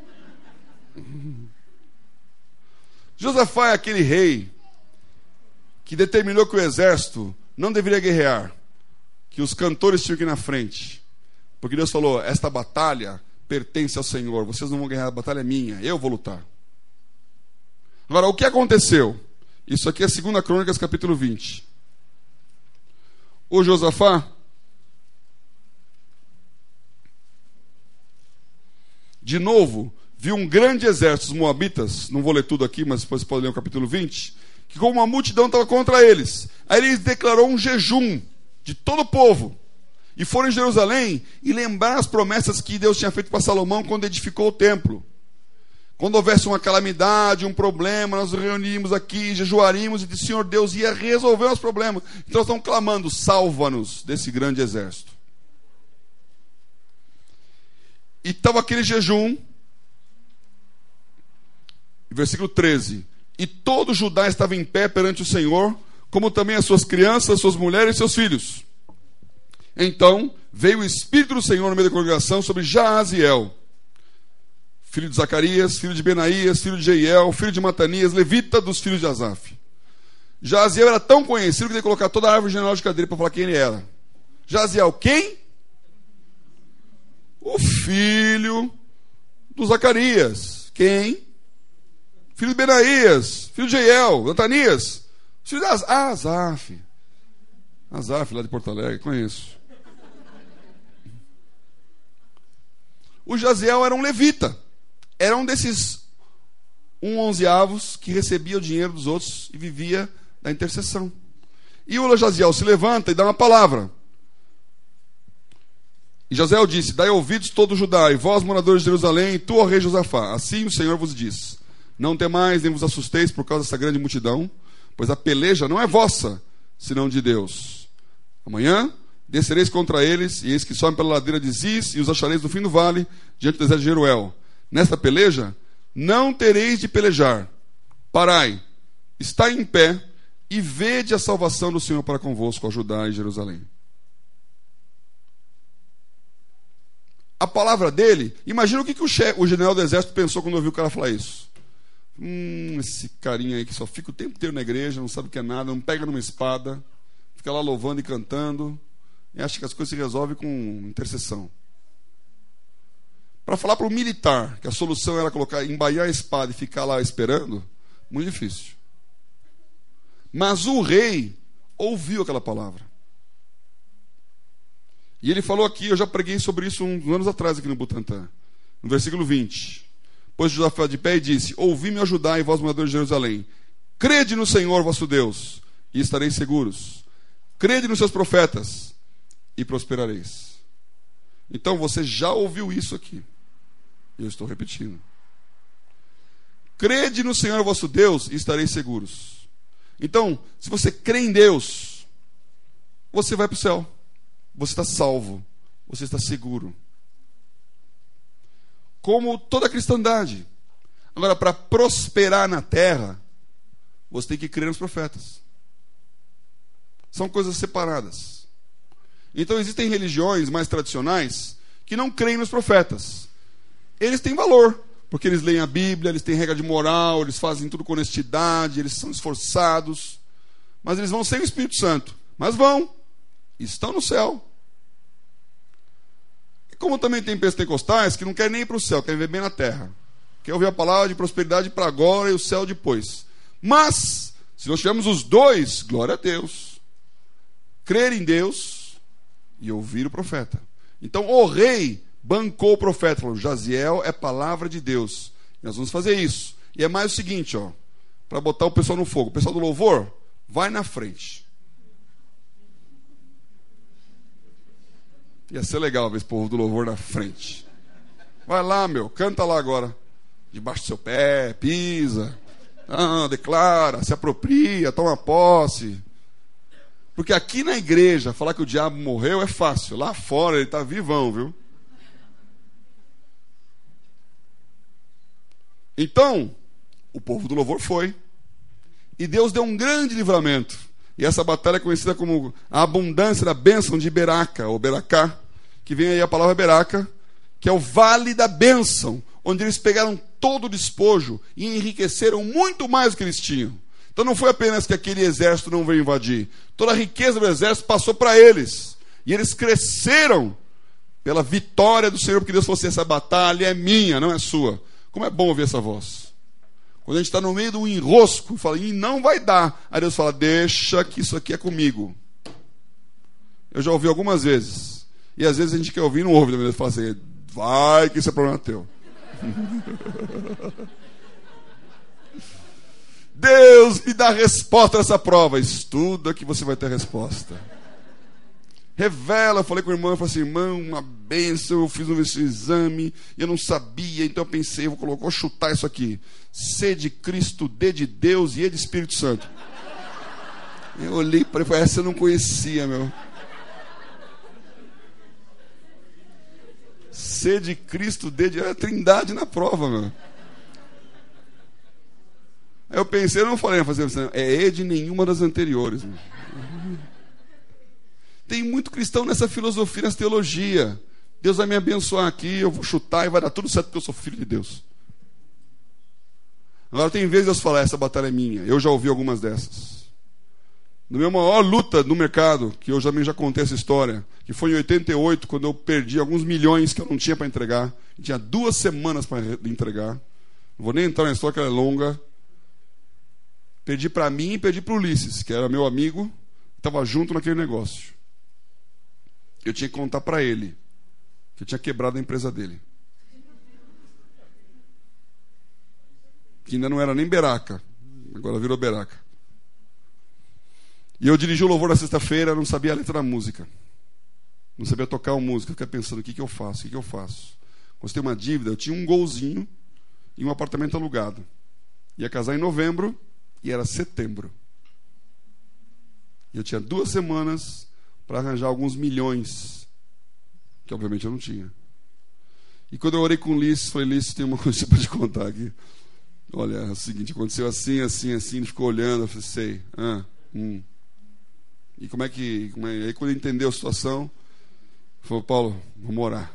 Josafá é aquele rei que determinou que o exército não deveria guerrear, que os cantores tinham que ir na frente, porque Deus falou, esta batalha pertence ao Senhor, vocês não vão ganhar, a batalha é minha, eu vou lutar. Agora, o que aconteceu? Isso aqui é segunda Crônicas, capítulo vinte. O Josafá, de novo, viu um grande exército dos moabitas, não vou ler tudo aqui, mas depois você pode ler o capítulo vinte, que como uma multidão estava contra eles. Aí ele declarou um jejum de todo o povo. E foram em Jerusalém e lembraram as promessas que Deus tinha feito para Salomão quando edificou o templo. Quando houvesse uma calamidade, um problema, nós nos reuniríamos aqui, jejuaríamos e o Senhor Deus ia resolver os problemas. Então nós estamos clamando, salva-nos desse grande exército. E estava aquele jejum, versículo treze. E todo Judá estava em pé perante o Senhor, como também as suas crianças, suas mulheres e seus filhos. Então veio o Espírito do Senhor no meio da congregação sobre Jaaziel, filho de Zacarias, filho de Benaías, filho de Jeiel, filho de Matanias, levita dos filhos de Asaf. Jaaziel era tão conhecido que tem que colocar toda a árvore genealógica dele para falar quem ele era. Jaaziel, quem? O filho do Zacarias. Quem? Filho de Benaías, filho de Jeiel, Matanias, filho de Asaf. Ah, Asaf. Asaf, lá de Porto Alegre, conheço. O Jaaziel era um levita. Era um desses um onzeavos que recebia o dinheiro dos outros e vivia da intercessão. E o Jaaziel se levanta e dá uma palavra. E Jaaziel disse, dai ouvidos todo Judá, e vós, moradores de Jerusalém, e tu, ó rei Josafá, assim o Senhor vos diz, não temais, nem vos assusteis por causa dessa grande multidão, pois a peleja não é vossa, senão de Deus. Amanhã descereis contra eles, e eis que sobem pela ladeira de Ziz, e os achareis no fim do vale, diante do deserto de Jeruel. Nesta peleja, não tereis de pelejar. Parai, estai em pé, e vede a salvação do Senhor para convosco, ó Judá e Jerusalém. A palavra dele, imagina o que, que o, chefe, o general do exército pensou quando ouviu o cara falar isso. Hum, esse carinha aí que só fica o tempo inteiro na igreja, não sabe o que é nada, não pega numa espada, fica lá louvando e cantando, e acha que as coisas se resolvem com intercessão. Para falar para o militar que a solução era colocar, embaiar a espada e ficar lá esperando, muito difícil. Mas o rei ouviu aquela palavra. E ele falou aqui, eu já preguei sobre isso uns anos atrás aqui no Butantã, no versículo vinte. Pois Josafá de pé e disse, ouvi-me ajudar, e vós, moradores de Jerusalém, crede no Senhor vosso Deus, e estareis seguros. Crede nos seus profetas, e prosperareis. Então você já ouviu isso aqui. Eu estou repetindo. Crede no Senhor vosso Deus, e estareis seguros. Então, se você crê em Deus, você vai para o céu. Você está salvo. Você está seguro. Como toda a cristandade. Agora, para prosperar na terra, você tem que crer nos profetas. São coisas separadas. Então, existem religiões mais tradicionais que não creem nos profetas. Eles têm valor, porque eles leem a Bíblia, eles têm regra de moral, eles fazem tudo com honestidade, eles são esforçados. Mas eles vão sem o Espírito Santo. Mas vão. Estão no céu. E como também tem pentecostais que não querem nem ir para o céu, querem viver bem na terra. Querem ouvir a palavra de prosperidade para agora e o céu depois. Mas, se nós tivermos os dois, glória a Deus. Crer em Deus e ouvir o profeta. Então o rei bancou o profeta, falou, Jaaziel é palavra de Deus. E nós vamos fazer isso. E é mais o seguinte, ó, para botar o pessoal no fogo. O pessoal do louvor, vai na frente. Ia ser legal ver esse povo do louvor na frente. Vai lá, meu, canta lá agora. Debaixo do seu pé, pisa. Ah, declara, se apropria, toma posse. Porque aqui na igreja, falar que o diabo morreu é fácil. Lá fora ele está vivão, viu? Então, o povo do louvor foi. E Deus deu um grande livramento. E essa batalha é conhecida como a abundância da bênção de Beraca, ou Beracá, que vem aí a palavra Beraca, que é o vale da bênção, onde eles pegaram todo o despojo e enriqueceram muito mais do que eles tinham. Então não foi apenas que aquele exército não veio invadir. Toda a riqueza do exército passou para eles. E eles cresceram pela vitória do Senhor, porque Deus falou assim, essa batalha é minha, não é sua. Como é bom ouvir essa voz. Quando a gente está no meio de um enrosco, fala, e não vai dar. Aí Deus fala, deixa que isso aqui é comigo. Eu já ouvi algumas vezes. E às vezes a gente quer ouvir e não ouve. Deus fala assim, vai que isso é problema teu. Deus me dá a resposta dessa prova. Estuda que você vai ter a resposta. Revela, eu falei com o irmão, eu falei assim, irmão, uma bênção, eu fiz um exame, e eu não sabia, então eu pensei, eu vou, colocar, vou chutar isso aqui. C de Cristo, D de Deus e E de Espírito Santo. Eu olhei para ele e falei, essa eu não conhecia, meu. C de Cristo, D de... É a trindade na prova, meu. Aí eu pensei, eu não falei, eu falei assim, é E de nenhuma das anteriores, meu. Tem muito cristão nessa filosofia, nessa teologia. Deus vai me abençoar aqui, eu vou chutar e vai dar tudo certo porque eu sou filho de Deus. Agora tem vezes Deus falar, essa batalha é minha. Eu já ouvi algumas dessas. No meu maior luta no mercado, que eu também já contei essa história, que foi em oitenta e oito, quando eu perdi alguns milhões que eu não tinha para entregar. Tinha duas semanas para entregar. Não vou nem entrar na história, que ela é longa. Perdi para mim e perdi para o Ulisses, que era meu amigo, estava junto naquele negócio. Eu tinha que contar para ele que eu tinha quebrado a empresa dele. Que ainda não era nem Beraca, agora virou Beraca. E eu dirigi o louvor na sexta-feira, não sabia a letra da música. Não sabia tocar uma música, eu ficava pensando, o que, que eu faço, o que, que eu faço? Quando eu tenho uma dívida, eu tinha um golzinho e um apartamento alugado. Ia casar em novembro e era setembro. E eu tinha duas semanas para arranjar alguns milhões, que obviamente eu não tinha. E quando eu orei com o Ulisses, falei, Ulisses, tem uma coisa para te contar aqui. Olha, é o seguinte, aconteceu assim, assim, assim, ele ficou olhando, eu falei, sei, ah, hum. E como é que, como é? Aí quando ele entendeu a situação, ele falou, Paulo, vamos orar.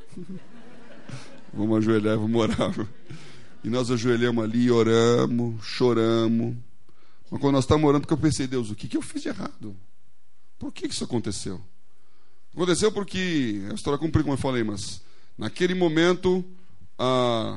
Vamos ajoelhar, vamos orar. E nós ajoelhamos ali, oramos, choramos. Mas quando nós estávamos orando, porque eu pensei, Deus, o que, que eu fiz de errado? Por que isso aconteceu? Aconteceu porque, a história cumpriu como eu falei, mas naquele momento, a,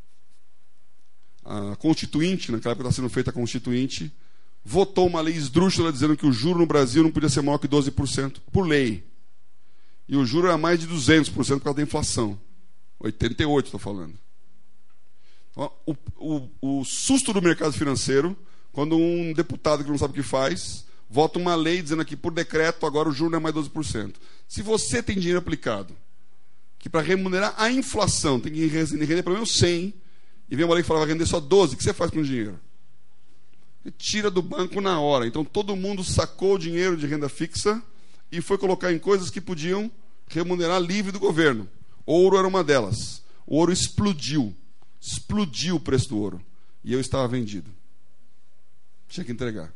a Constituinte, naquela época estava sendo feita a Constituinte, votou uma lei esdrúxula dizendo que o juro no Brasil não podia ser maior que doze por cento, por lei. E o juro era mais de duzentos por cento por causa da inflação. oitenta e oito, estou falando. O, o, o susto do mercado financeiro, quando um deputado que não sabe o que faz, vota uma lei dizendo aqui, por decreto, agora o juro não é mais doze por cento. Se você tem dinheiro aplicado, que para remunerar a inflação tem que render pelo menos cem, e vem uma lei que fala vai render só doze, o que você faz com o dinheiro? Você tira do banco na hora. Então todo mundo sacou o dinheiro de renda fixa e foi colocar em coisas que podiam remunerar livre do governo. Ouro era uma delas. O ouro explodiu. Explodiu o preço do ouro. E eu estava vendido. Tinha que entregar.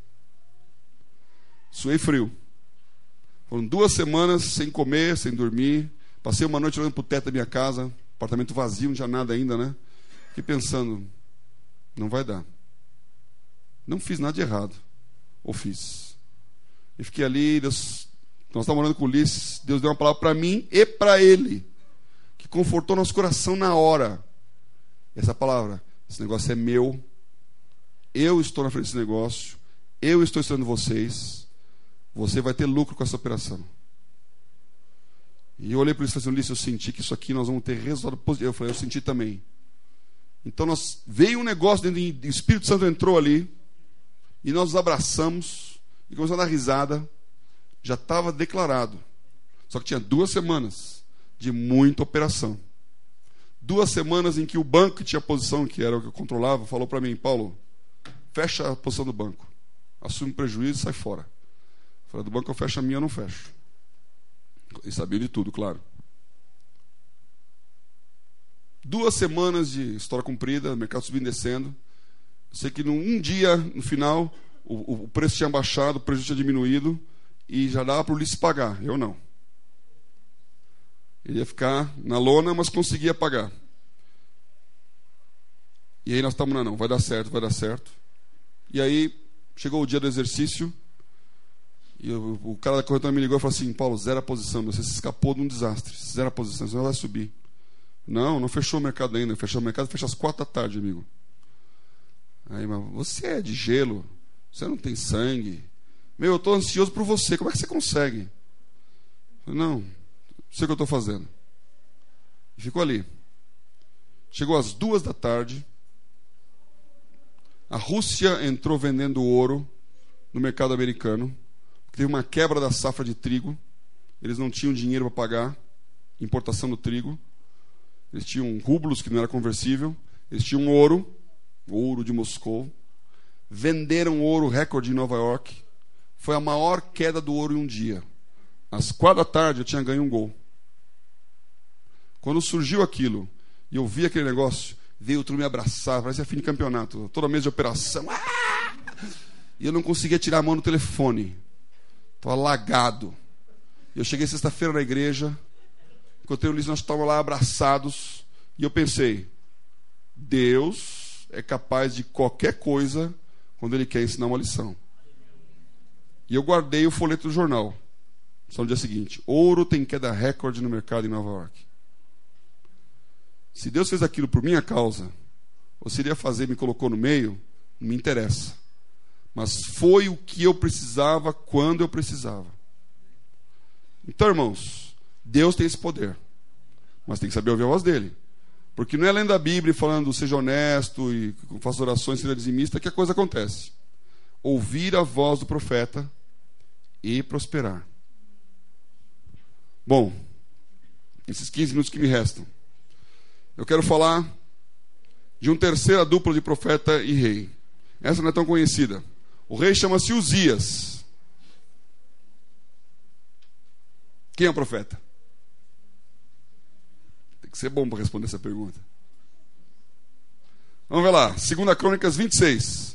Suei frio. Foram duas semanas sem comer, sem dormir. Passei uma noite olhando para o teto da minha casa. Apartamento vazio, não tinha nada ainda, né? Fiquei pensando, não vai dar. Não fiz nada de errado. Ou fiz. E fiquei ali, Deus, nós estávamos orando com o Ulisses, Deus deu uma palavra para mim e para ele, que confortou nosso coração na hora. Essa palavra, esse negócio é meu, eu estou na frente desse negócio, eu estou ensinando vocês, você vai ter lucro com essa operação. E eu olhei para ele e falei assim, Ulisses, eu senti que isso aqui nós vamos ter resultado positivo. Eu falei, eu senti também. Então nós, veio um negócio dentro de, o Espírito Santo entrou ali, e nós nos abraçamos, e começamos a dar risada. Já estava declarado. Só que tinha duas semanas de muita operação. Duas semanas em que o banco que tinha posição, que era o que eu controlava, falou para mim, Paulo, fecha a posição do banco. Assume prejuízo e sai fora. Falei, do banco eu fecho a minha, eu não fecho. E sabia de tudo, claro. Duas semanas de história cumprida, mercado subindo e descendo. Sei que num um dia, no final, o, o preço tinha baixado, o preço tinha diminuído e já dava para o Ulisses pagar. Eu não. Ele ia ficar na lona, mas conseguia pagar. E aí nós estamos, não, não, vai dar certo, vai dar certo. E aí chegou o dia do exercício e o, o cara da corretora me ligou e falou assim: Paulo, zero a posição, você se escapou de um desastre, zero a posição, você não vai subir. Não, não fechou o mercado ainda, fechou o mercado, fecha às quatro da tarde, amigo. Aí, mas você é de gelo, você não tem sangue. Meu, eu estou ansioso por você, como é que você consegue? Eu falei, não, sei o que eu estou fazendo. E ficou ali. Chegou às duas da tarde, a Rússia entrou vendendo ouro no mercado americano, teve uma quebra da safra de trigo, eles não tinham dinheiro para pagar importação do trigo, eles tinham rublos, que não era conversível, eles tinham ouro, ouro de Moscou, venderam ouro recorde em Nova York, foi a maior queda do ouro em um dia. Às quatro da tarde eu tinha ganho um gol. Quando surgiu aquilo, e eu vi aquele negócio, veio outro me abraçar, parecia fim de campeonato, toda mesa de operação, ah! E eu não conseguia tirar a mão do telefone, estava lagado. Eu cheguei sexta-feira na igreja, encontrei o Ulisses, nós estávamos lá abraçados, e eu pensei, Deus é capaz de qualquer coisa quando Ele quer ensinar uma lição. E eu guardei o folheto do jornal, só no dia seguinte, ouro tem queda recorde no mercado em Nova York. Se Deus fez aquilo por minha causa, ou se Ele ia fazer e me colocou no meio, não me interessa. Mas foi o que eu precisava quando eu precisava. Então, irmãos, Deus tem esse poder, mas tem que saber ouvir a voz dele. Porque não é lendo a Bíblia e falando seja honesto e faça orações, seja dizimista, que a coisa acontece. Ouvir a voz do profeta e prosperar. Bom, esses quinze minutos que me restam, eu quero falar de uma terceira dupla de profeta e rei. Essa não é tão conhecida. O rei chama-se Uzias. Quem é o profeta? Tem que ser bom para responder essa pergunta. Vamos ver lá. Segunda Crônicas vinte e seis.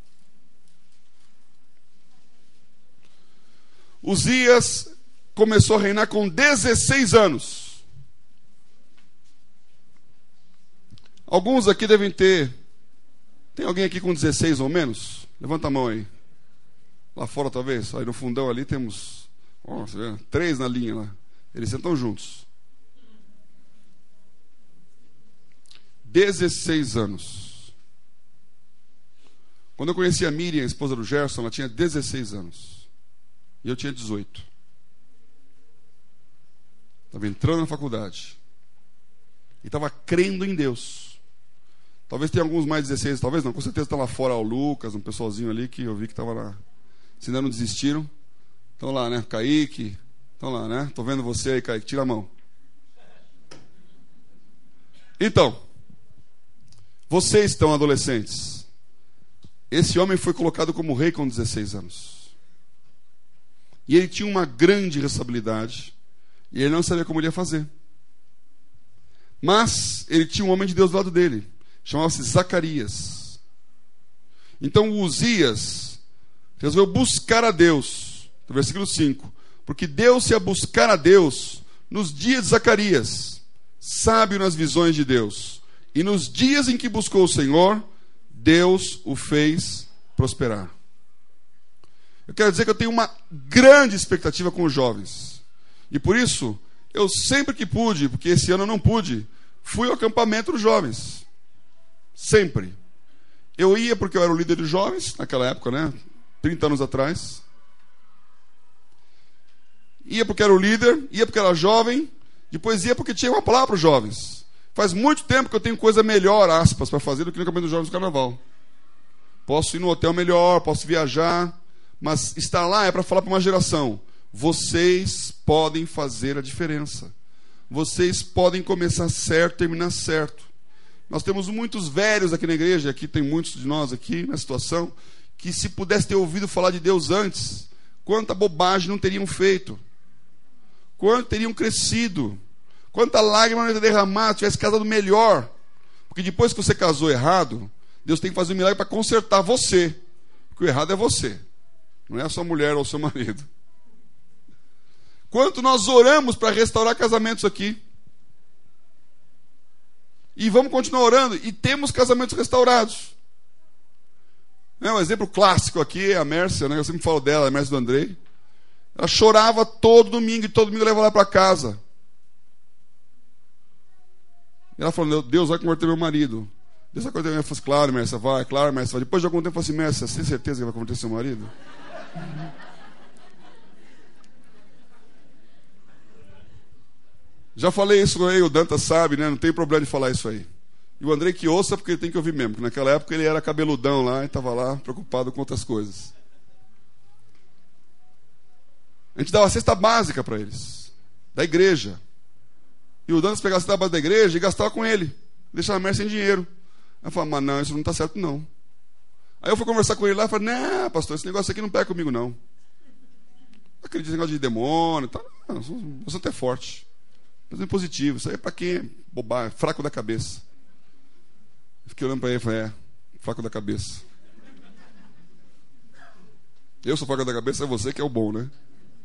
Uzias começou a reinar com dezesseis anos. Alguns aqui devem ter... Tem alguém aqui com dezesseis ou menos? Levanta a mão aí. Lá fora talvez. Aí no fundão ali temos... Oh, você vê? Três na linha lá. Eles sentam juntos. dezesseis anos. Quando eu conheci a Miriam, a esposa do Gerson, ela tinha dezesseis anos. E eu tinha dezoito. Estava entrando na faculdade. E estava crendo em Deus. Talvez tenha alguns mais dezesseis, talvez não. Com certeza está lá fora o Lucas, um pessoalzinho ali que eu vi que estava lá. Se ainda não desistiram. Estão lá, né? Kaique. Estão lá, né? Estou vendo você aí, Kaique. Tira a mão. Então, vocês estão adolescentes. Esse homem foi colocado como rei com dezesseis anos. E ele tinha uma grande responsabilidade. E ele não sabia como ele ia fazer. Mas ele tinha um homem de Deus do lado dele. Chamava-se Zacarias. Então o Uzias resolveu buscar a Deus. No versículo cinco. Porque deu-se a buscar a Deus nos dias de Zacarias, sábio nas visões de Deus. E nos dias em que buscou o Senhor, Deus o fez prosperar. Eu quero dizer que eu tenho uma grande expectativa com os jovens. E por isso, eu sempre que pude, porque esse ano eu não pude, fui ao acampamento dos jovens. Sempre. Eu ia porque eu era o líder dos jovens, naquela época, né? trinta anos atrás. Ia porque era o líder, ia porque era jovem, depois ia porque tinha uma palavra para os jovens. Faz muito tempo que eu tenho coisa melhor, aspas, para fazer do que no acampamento dos jovens do carnaval. Posso ir no hotel melhor, posso viajar, mas estar lá é para falar para uma geração. Vocês podem fazer a diferença. Vocês podem começar certo, terminar certo. Nós temos muitos velhos aqui na igreja, aqui tem muitos de nós aqui na situação, que se pudesse ter ouvido falar de Deus antes, quanta bobagem não teriam feito, quanto teriam crescido, quanta lágrima não ia derramar se tivesse casado melhor. Porque depois que você casou errado, Deus tem que fazer um milagre para consertar você. Porque o errado é você. Não é a sua mulher ou o seu marido. Quanto nós oramos para restaurar casamentos aqui. E vamos continuar orando. E temos casamentos restaurados. É um exemplo clássico aqui é a Mércia, né? Eu sempre falo dela, a Mércia do Andrei. Ela chorava todo domingo, e todo domingo eu levava ela para casa. E ela falou, Deus vai converter meu marido. Deus vai converter meu marido. Eu falei, claro, Mércia, vai, claro, Mércia, vai. Depois de algum tempo eu falei assim, Mércia, você tem certeza que vai converter seu marido? Já falei isso aí, o Dantas sabe, né? Não tem problema de falar isso aí. E o Andrei que ouça, porque ele tem que ouvir mesmo. Porque naquela época ele era cabeludão lá e estava lá preocupado com outras coisas. A gente dava a cesta básica para eles, da igreja. E o Dantas pegava a cesta básica da igreja e gastava com ele. Deixava a Mércia sem dinheiro. Aí eu falava, mas não, isso não está certo não. Aí eu fui conversar com ele lá e falei, não, pastor, esse negócio aqui não pega comigo não. Não acredito em negócio de demônio, tá? Não, eu sou, eu sou até forte. Mas positivo, isso aí é para quem é bobagem, fraco da cabeça. Eu fiquei olhando para ele e falei, é, fraco da cabeça. Eu sou fraco da cabeça, é você que é o bom, né?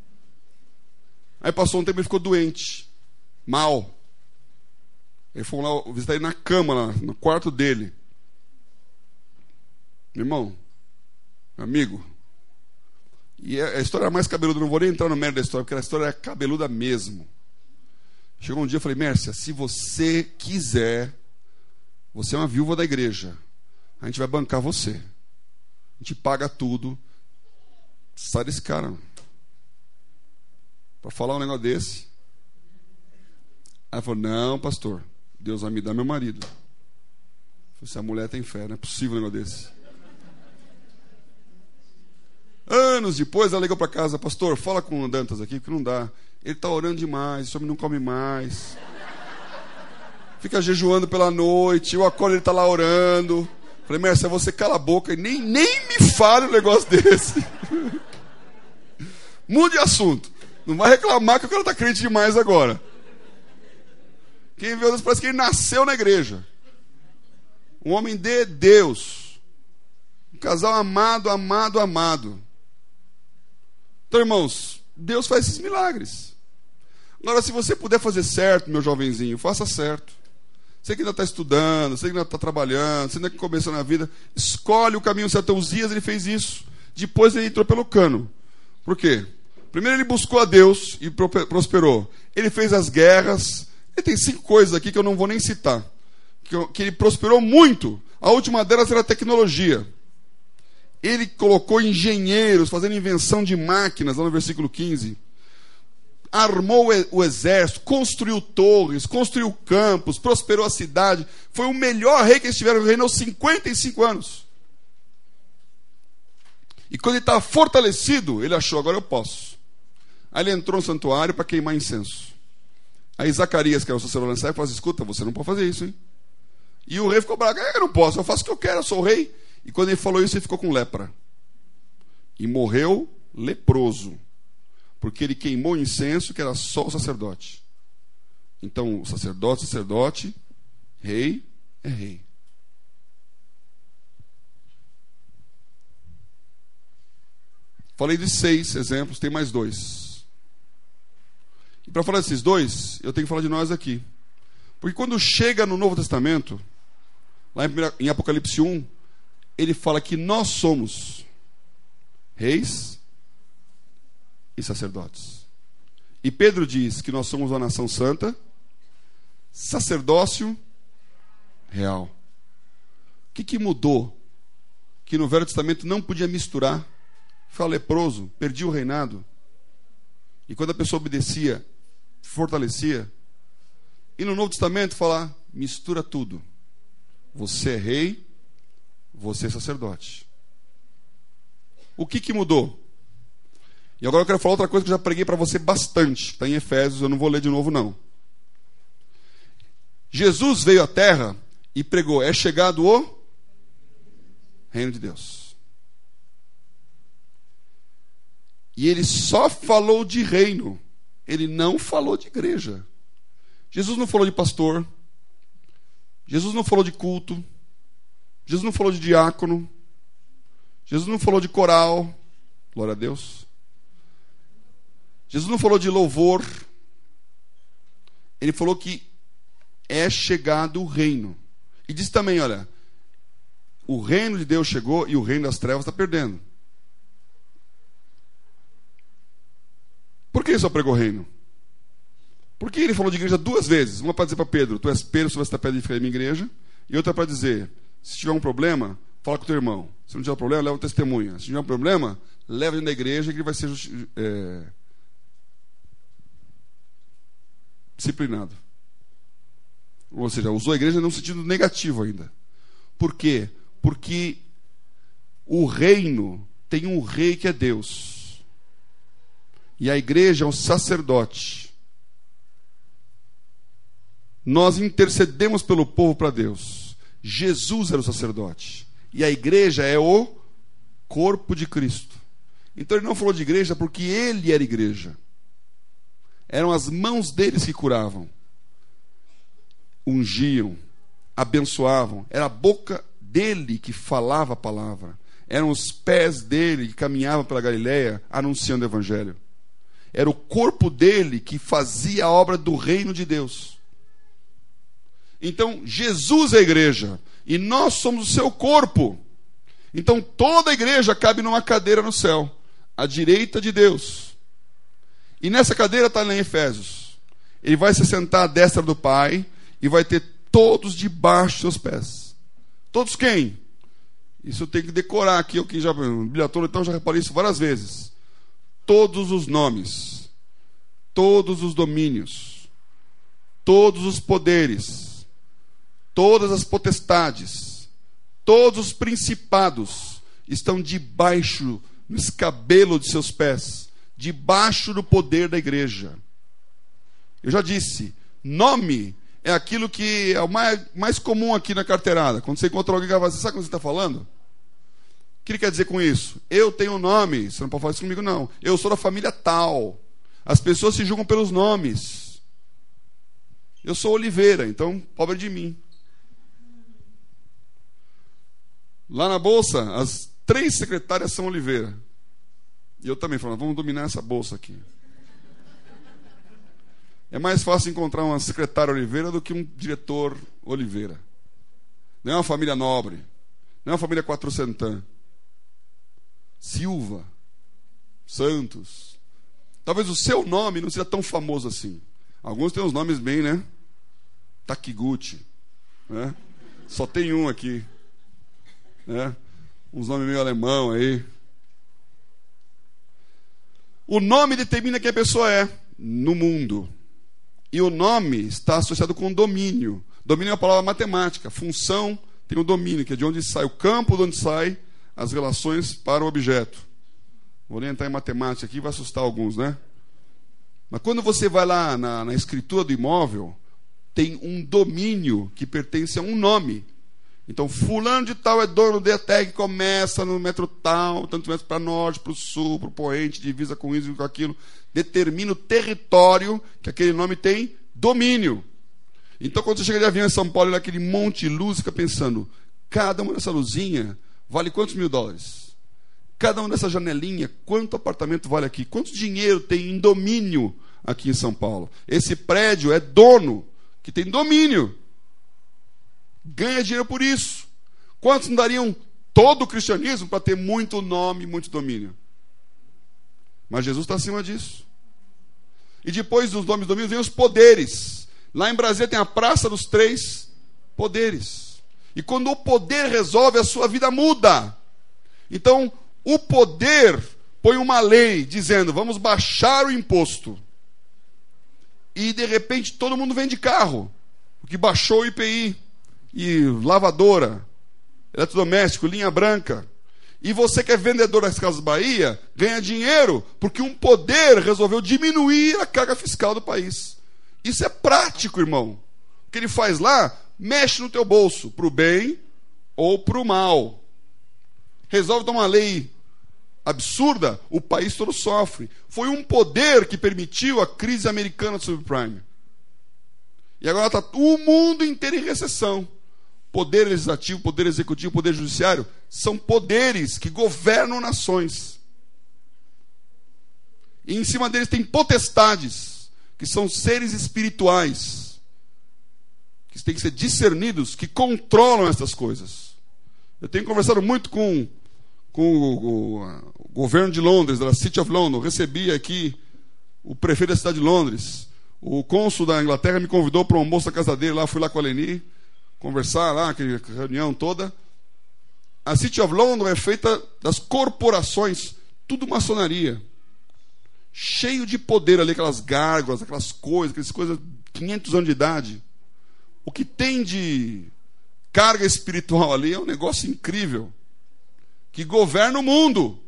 Aí passou um tempo e ele ficou doente, mal. Aí fomos lá visitar ele na cama, lá, no quarto dele. Meu irmão, meu amigo. E a história era mais cabeluda, não vou nem entrar no mérito da história, porque a história é cabeluda mesmo. Chegou um dia e falei, Mércia, se você quiser, você é uma viúva da igreja, a gente vai bancar você. A gente paga tudo. Sai desse cara. Para falar um negócio desse. Aí ela falou, não, pastor, Deus vai me dar meu marido. Eu falei, se a mulher tem fé, não é possível um negócio desse. Anos depois ela ligou para casa, pastor, fala com o Dantas aqui, porque não dá. Ele está orando demais, esse homem não come mais. Fica jejuando pela noite, eu acordo, ele está lá orando. Falei, Mércia, você cala a boca e nem, nem me fale um negócio desse. Mude de assunto. Não vai reclamar que o cara está crente demais agora. Quem vê Deus parece que ele nasceu na igreja. Um homem de Deus. Um casal amado, amado, amado. Então, irmãos, Deus faz esses milagres. Agora, se você puder fazer certo, meu jovenzinho, faça certo. Você que ainda está estudando, você que ainda está trabalhando, você ainda que começou na vida, escolhe o caminho certo. Os dias ele fez isso. Depois ele entrou pelo cano. Por quê? Primeiro ele buscou a Deus e prosperou. Ele fez as guerras. Ele tem cinco coisas aqui que eu não vou nem citar. Que, que ele prosperou muito. A última delas era a tecnologia. Ele colocou engenheiros fazendo invenção de máquinas, lá no versículo quinze. Armou o exército, construiu torres, construiu campos, prosperou a cidade. Foi o melhor rei que eles tiveram, reinou cinquenta e cinco anos. E quando ele estava fortalecido, ele achou, agora eu posso. Aí ele entrou no santuário para queimar incenso. Aí Zacarias, que era o sacerdote, sai e falou assim, escuta, você não pode fazer isso, hein? E o rei ficou bravo, eu não posso, eu faço o que eu quero, eu sou o rei. E quando ele falou isso, ele ficou com lepra. E morreu leproso. Porque ele queimou incenso que era só o sacerdote. Então, o sacerdote, sacerdote, rei é rei. Falei de seis exemplos, tem mais dois. E para falar desses dois, eu tenho que falar de nós aqui. Porque quando chega no Novo Testamento, lá em Apocalipse um, ele fala que nós somos reis e sacerdotes. E Pedro diz que nós somos uma nação santa, sacerdócio real. O que, que mudou? Que no Velho Testamento não podia misturar. Ficava leproso, perdia o reinado. E quando a pessoa obedecia, fortalecia. E no Novo Testamento fala, mistura tudo. Você é rei, você é sacerdote. O que, que mudou? E agora eu quero falar outra coisa que eu já preguei para você bastante. Está em Efésios, eu não vou ler de novo não. Jesus veio à terra e pregou, é chegado o reino de Deus. E ele só falou de reino. Ele não falou de igreja. Jesus não falou de pastor. Jesus não falou de culto. Jesus não falou de diácono. Jesus não falou de coral. Glória a Deus. Jesus não falou de louvor. Ele falou que é chegado o reino. E disse também, olha, o reino de Deus chegou e o reino das trevas está perdendo. Por que ele só pregou reino? Por que ele falou de igreja duas vezes? Uma para dizer para Pedro, tu és Pedro, sobre esta pedra edificarei minha igreja. E outra para dizer, se tiver um problema, fala com o teu irmão. Se não tiver um problema, leva um testemunha. Se tiver um problema, leva dentro da igreja que ele vai ser é, disciplinado. Ou seja, usou a igreja num sentido negativo ainda. Por quê? Porque o reino tem um rei que é Deus. E a igreja é um sacerdote. Nós intercedemos pelo povo para Deus. Jesus era o sacerdote. E a igreja é o corpo de Cristo. Então ele não falou de igreja porque ele era igreja. Eram as mãos deles que curavam, ungiam, abençoavam. Era a boca dele que falava a palavra. Eram os pés dele que caminhavam pela Galileia anunciando o evangelho. Era o corpo dele que fazia a obra do reino de Deus. Então, Jesus é a igreja. E nós somos o seu corpo. Então, toda a igreja cabe numa cadeira no céu, à direita de Deus. E nessa cadeira está lá em Efésios. Ele vai se sentar à destra do Pai e vai ter todos debaixo dos seus pés. Todos quem? Isso eu tenho que decorar aqui. Eu que já, bilhator, então já reparei isso várias vezes. Todos os nomes, todos os domínios, todos os poderes, todas as potestades, todos os principados estão debaixo, no escabelo de seus pés, debaixo do poder da igreja. Eu já disse, nome é aquilo que é o mais, mais comum aqui na carteirada. Quando você encontra alguém que vai falar, sabe o que você está falando? O que ele quer dizer com isso? Eu tenho um nome, você não pode falar isso comigo não. Eu sou da família tal. As pessoas se julgam pelos nomes. Eu sou Oliveira, então pobre de mim. Lá na bolsa, as três secretárias são Oliveira. E eu também falo, vamos dominar essa bolsa aqui. É mais fácil encontrar uma secretária Oliveira do que um diretor Oliveira. Não é uma família nobre. Não é uma família quatrocentã. Silva, Santos. Talvez o seu nome não seja tão famoso assim. Alguns têm os nomes bem, né? Takiguchi, né? Só tem um aqui, né? Uns nomes meio alemão aí. O nome determina quem a pessoa é no mundo. E o nome está associado com domínio. Domínio é uma palavra matemática. Função tem o domínio, que é de onde sai o campo, de onde sai as relações para o objeto. Vou nem entrar em matemática aqui, vai assustar alguns, né? Mas quando você vai lá na, na escritura do imóvel, tem um domínio que pertence a um nome. Então, fulano de tal é dono de até que começa no metro tal, tanto metros para norte, para o sul, para o poente, divisa com isso e com aquilo. Determina o território que aquele nome tem domínio. Então, quando você chega de avião em São Paulo, olha aquele monte de luz, fica pensando, cada uma dessa luzinha vale quantos mil dólares? Cada uma dessa janelinha, quanto apartamento vale aqui? Quanto dinheiro tem em domínio aqui em São Paulo? Esse prédio é dono, que tem domínio. Ganha dinheiro por isso. Quantos não dariam todo o cristianismo para ter muito nome, muito domínio? Mas Jesus está acima disso. E depois dos nomes e domínios vem os poderes. Lá em Brasília tem a Praça dos Três Poderes. E quando o poder resolve, a sua vida muda. Então, o poder põe uma lei dizendo, vamos baixar o imposto. E de repente todo mundo vende carro, porque baixou o I P I. E lavadora, eletrodoméstico, linha branca. E você que é vendedor das Casas Bahia, ganha dinheiro porque um poder resolveu diminuir a carga fiscal do país. Isso é prático, irmão. O que ele faz lá, mexe no teu bolso, para o bem ou para o mal. Resolve dar uma lei absurda, o país todo sofre. Foi um poder que permitiu a crise americana do subprime. E agora está o mundo inteiro em recessão. Poder legislativo, poder executivo, poder judiciário, são poderes que governam nações. E em cima deles tem potestades, que são seres espirituais, que têm que ser discernidos, que controlam essas coisas. Eu tenho conversado muito com, com o, o, o governo de Londres, da City of London. Recebi aqui o prefeito da cidade de Londres. O cônsul da Inglaterra me convidou para um almoço na casa dele, lá fui lá com a Leni, conversar lá, aquela reunião toda. A City of London é feita das corporações, tudo maçonaria. Cheio de poder ali, aquelas gárgulas, aquelas coisas, aquelas coisas, quinhentos anos de idade. O que tem de carga espiritual ali é um negócio incrível, que governa o mundo.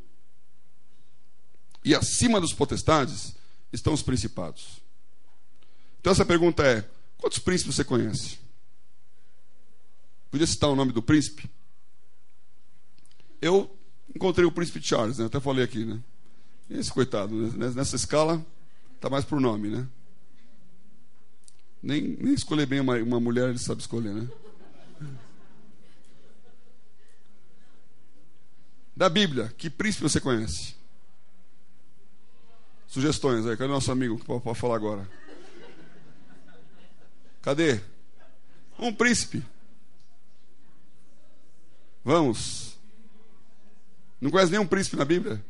E acima dos potestades estão os principados. Então essa pergunta é: quantos príncipes você conhece? Podia citar o nome do príncipe? Eu encontrei o príncipe Charles, né? Até falei aqui, né? Esse coitado, né? Nessa escala, está mais pro nome, né? Nem, nem escolher bem uma, uma mulher, ele sabe escolher, né? Da Bíblia, que príncipe você conhece? Sugestões aí, cadê o nosso amigo que pode falar agora? Cadê? Um príncipe. Vamos. Não conhece nenhum príncipe na Bíblia?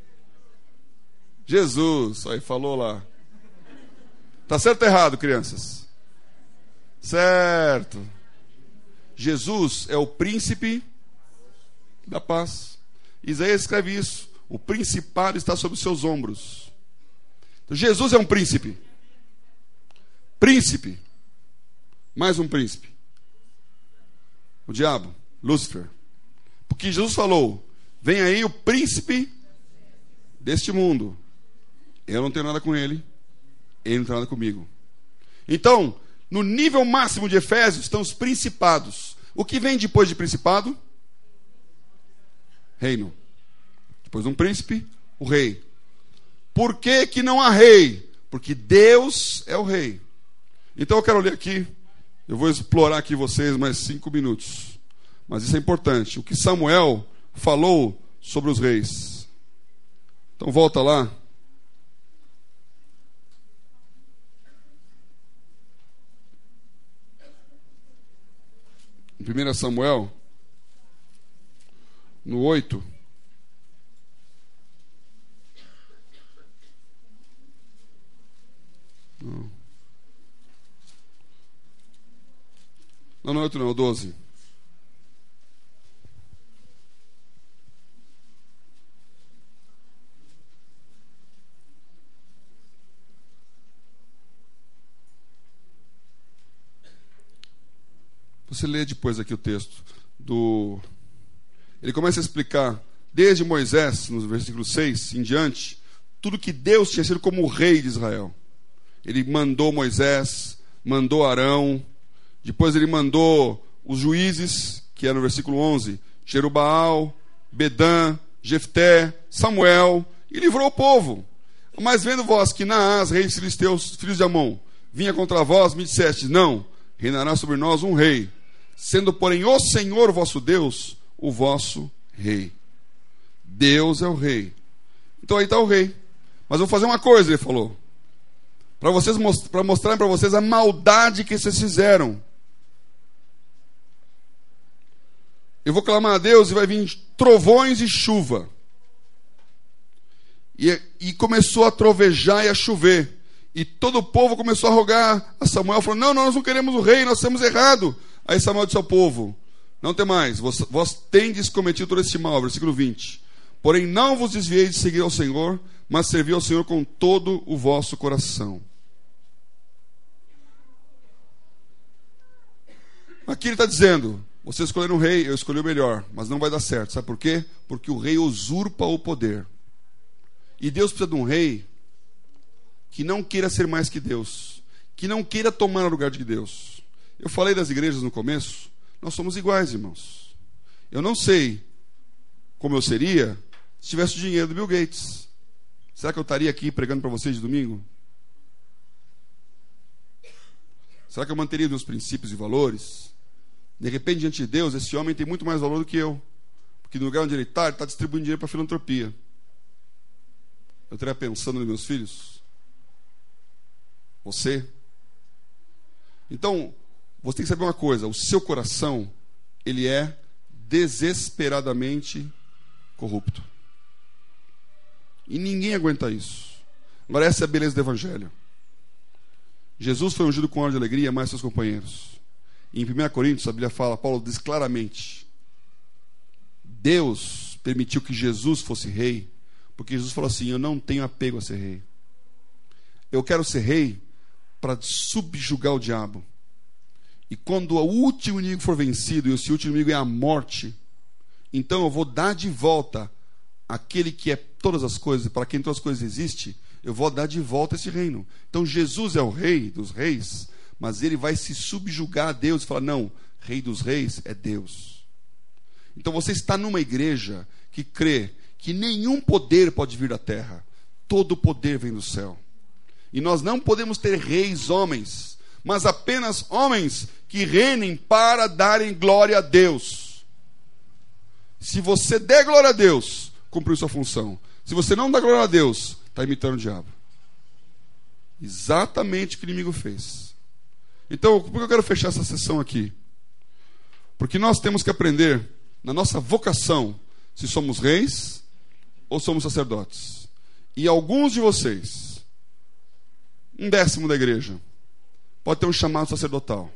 Jesus, aí falou lá. Tá certo ou errado, crianças? Certo. Jesus é o príncipe da paz. Isaías escreve isso. O principado está sobre os seus ombros. Então, Jesus é um príncipe. Príncipe. Mais um príncipe. O diabo, Lúcifer. Porque Jesus falou: vem aí o príncipe deste mundo. Eu não tenho nada com ele, ele não tem nada comigo. Então, no nível máximo de Efésios estão os principados. O que vem depois de principado? Reino. Depois de um príncipe, o rei. Por que que não há rei? Porque Deus é o rei. Então eu quero ler aqui, eu vou explorar aqui vocês mais cinco minutos. Mas isso é importante. O que Samuel falou sobre os reis. Então volta lá. Em primeiro Samuel, no oito. Não. Não, não é oito não, é o doze. Você lê depois aqui o texto do... Ele começa a explicar, desde Moisés, no versículo seis em diante, tudo que Deus tinha sido como o rei de Israel. Ele mandou Moisés, mandou Arão, depois ele mandou os juízes, que é no versículo onze, Jerubaal, Bedã, Jefté, Samuel, e livrou o povo. Mas vendo vós que Naás, rei dos filisteus, filhos de Amon, vinha contra vós, me disseste: não, reinará sobre nós um rei, sendo porém o Senhor vosso Deus o vosso rei. Deus é o rei. Então aí está o rei. Mas eu vou fazer uma coisa, ele falou, para vocês, para mostrar para vocês a maldade que vocês fizeram. Eu vou clamar a Deus e vai vir trovões e chuva. E, e começou a trovejar e a chover. E todo o povo começou a rogar a Samuel, falou: não, nós não queremos o rei, nós temos errado. Aí Samuel disse ao povo: não tem mais, vós, vós tendes cometido todo este mal. Versículo vinte. Porém não vos desvieis de seguir ao Senhor, mas servi ao Senhor com todo o vosso coração. Aqui ele está dizendo: vocês escolheram um rei, eu escolhi o melhor, mas não vai dar certo. Sabe por quê? Porque o rei usurpa o poder. E Deus precisa de um rei que não queira ser mais que Deus, que não queira tomar o lugar de Deus. Eu falei das igrejas no começo, nós somos iguais, irmãos. Eu não sei como eu seria se tivesse o dinheiro do Bill Gates. Será que eu estaria aqui pregando para vocês de domingo? Será que eu manteria meus princípios e valores? De repente, diante de Deus, esse homem tem muito mais valor do que eu. Porque no lugar onde ele está, ele está distribuindo dinheiro para a filantropia. Eu estaria pensando nos meus filhos? Você? Então, você tem que saber uma coisa. O seu coração, ele é desesperadamente corrupto. E ninguém aguenta isso. Agora, essa é a beleza do Evangelho. Jesus foi ungido com óleo de alegria, mais seus companheiros. E em primeira Coríntios, a Bíblia fala, Paulo diz claramente, Deus permitiu que Jesus fosse rei, porque Jesus falou assim, eu não tenho apego a ser rei. Eu quero ser rei para subjugar o diabo. E quando o último inimigo for vencido, e esse último inimigo é a morte, então eu vou dar de volta aquele que é todas as coisas, para quem todas as coisas existem, eu vou dar de volta esse reino. Então Jesus é o rei dos reis, mas ele vai se subjugar a Deus e falar, não, rei dos reis é Deus. Então você está numa igreja que crê que nenhum poder pode vir da terra, todo poder vem do céu. E nós não podemos ter reis homens, mas apenas homens que reinem para darem glória a Deus. Se você der glória a Deus, cumpriu sua função. Se você não dá glória a Deus, está imitando o diabo. Exatamente o que o inimigo fez. Então, por que eu quero fechar essa sessão aqui? Porque nós temos que aprender, na nossa vocação, se somos reis ou somos sacerdotes. E alguns de vocês, um décimo da igreja, pode ter um chamado sacerdotal.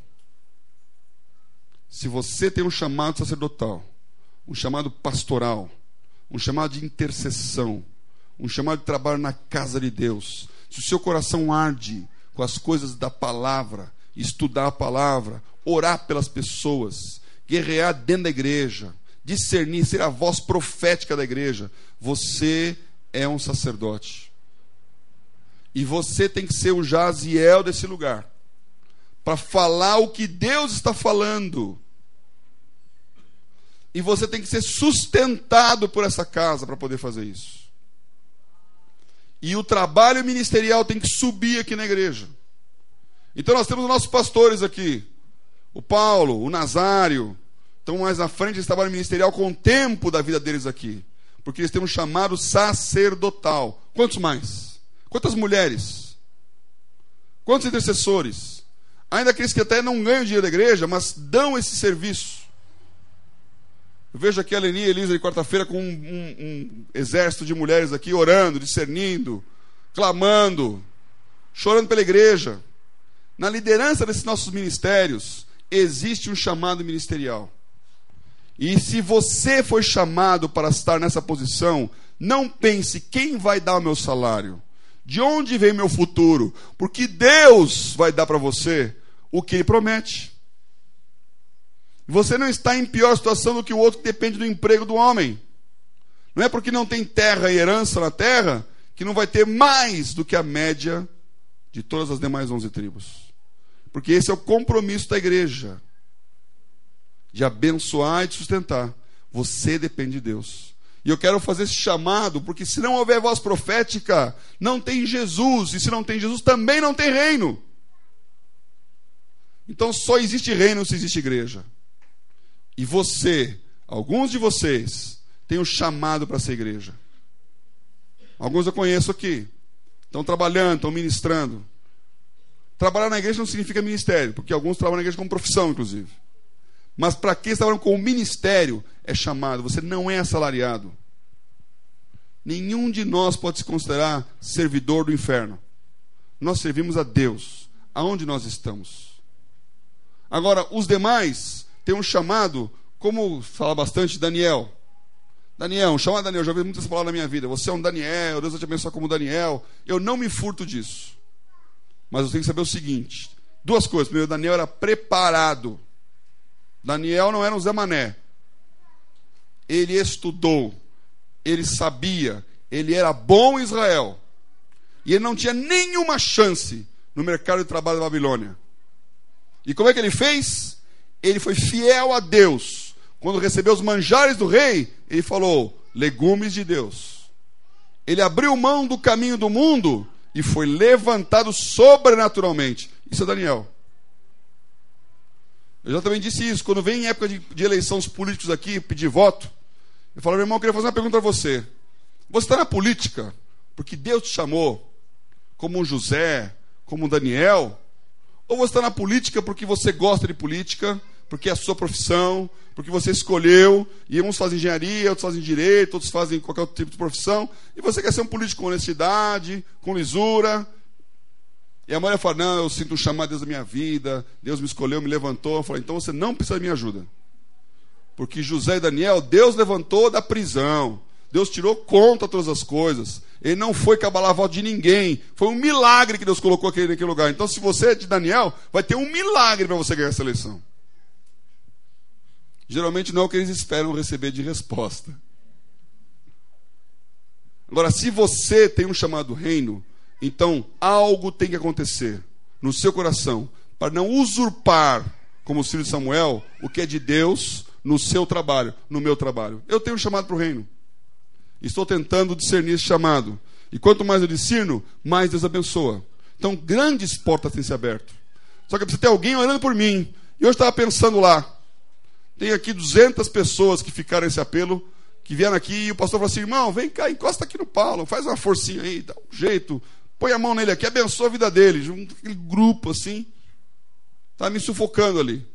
Se você tem um chamado sacerdotal, um chamado pastoral, um chamado de intercessão, um chamado de trabalho na casa de Deus, se o seu coração arde com as coisas da palavra, estudar a palavra, orar pelas pessoas, guerrear dentro da igreja, discernir, ser a voz profética da igreja, você é um sacerdote. E você tem que ser o Jaziel desse lugar, para falar o que Deus está falando. E você tem que ser sustentado por essa casa para poder fazer isso. E o trabalho ministerial tem que subir aqui na igreja. Então nós temos os nossos pastores aqui, o Paulo, o Nazário, estão mais na frente desse trabalho ministerial com o tempo da vida deles aqui. Porque eles têm um chamado sacerdotal. Quantos mais? Quantas mulheres? Quantos intercessores? Ainda aqueles que até não ganham dinheiro da igreja, mas dão esse serviço. Eu vejo aqui a Leni e a Elisa de quarta-feira com um, um, um exército de mulheres aqui orando, discernindo, clamando, chorando pela igreja. Na liderança desses nossos ministérios, existe um chamado ministerial. E se você foi chamado para estar nessa posição, não pense quem vai dar o meu salário, de onde vem meu futuro, porque Deus vai dar para você o que Ele promete. Você não está em pior situação do que o outro que depende do emprego do homem. Não é porque não tem terra e herança na terra que não vai ter mais do que a média de todas as demais onze tribos. Porque esse é o compromisso da igreja, de abençoar e de sustentar. Você depende de Deus. E eu quero fazer esse chamado, porque se não houver voz profética, não tem Jesus. E se não tem Jesus, também não tem reino. Então só existe reino se existe igreja. E você, alguns de vocês, têm um chamado para ser igreja. Alguns eu conheço aqui. Estão trabalhando, estão ministrando. Trabalhar na igreja não significa ministério, porque alguns trabalham na igreja como profissão, inclusive. Mas para quem está trabalhando com o ministério, é chamado. Você não é assalariado. Nenhum de nós pode se considerar servidor do inferno. Nós servimos a Deus, aonde nós estamos. Agora, os demais têm um chamado, como fala bastante Daniel. Daniel, um chamado Daniel, eu já vi muitas palavras na minha vida. Você é um Daniel, Deus vai te abençoar como Daniel. Eu não me furto disso. Mas eu tenho que saber o seguinte: duas coisas. Primeiro, Daniel era preparado. Daniel não era um Zé Mané. Ele estudou, ele sabia, ele era bom em Israel. E ele não tinha nenhuma chance no mercado de trabalho da Babilônia. E como é que ele fez? Ele foi fiel a Deus. Quando recebeu os manjares do rei, ele falou: legumes de Deus. Ele abriu mão do caminho do mundo e foi levantado sobrenaturalmente. Isso é Daniel. Eu já também disse isso. Quando vem em época de, de eleição os políticos aqui pedir voto, eu falo, meu irmão, eu queria fazer uma pergunta para você. Você está na política porque Deus te chamou, como um José, como um Daniel? Ou você está na política porque você gosta de política, porque é a sua profissão, porque você escolheu, e uns fazem engenharia, outros fazem direito, outros fazem qualquer outro tipo de profissão, e você quer ser um político com honestidade, com lisura? E a mulher fala, não, eu sinto um chamado de Deus na minha vida, Deus me escolheu, me levantou. Eu falo, então você não precisa da minha ajuda. Porque José e Daniel, Deus levantou da prisão. Deus tirou conta de todas as coisas. Ele não foi cabalar a voto de ninguém. Foi um milagre que Deus colocou aquele naquele lugar. Então, se você é de Daniel, vai ter um milagre para você ganhar essa eleição. Geralmente não é o que eles esperam receber de resposta. Agora, se você tem um chamado reino, então algo tem que acontecer no seu coração para não usurpar, como os filhos de Samuel, o que é de Deus no seu trabalho, no meu trabalho. Eu tenho um chamado para o reino. Estou tentando discernir esse chamado. E quanto mais eu discerno, mais Deus abençoa. Então, grandes portas têm se aberto. Só que precisa ter alguém orando por mim. E eu estava pensando lá. Tem aqui duzentas pessoas que ficaram nesse apelo, que vieram aqui e o pastor falou assim, irmão, vem cá, encosta aqui no Paulo, faz uma forcinha aí, dá um jeito, põe a mão nele aqui, abençoa a vida dele. Junto com aquele grupo assim. Está me sufocando ali.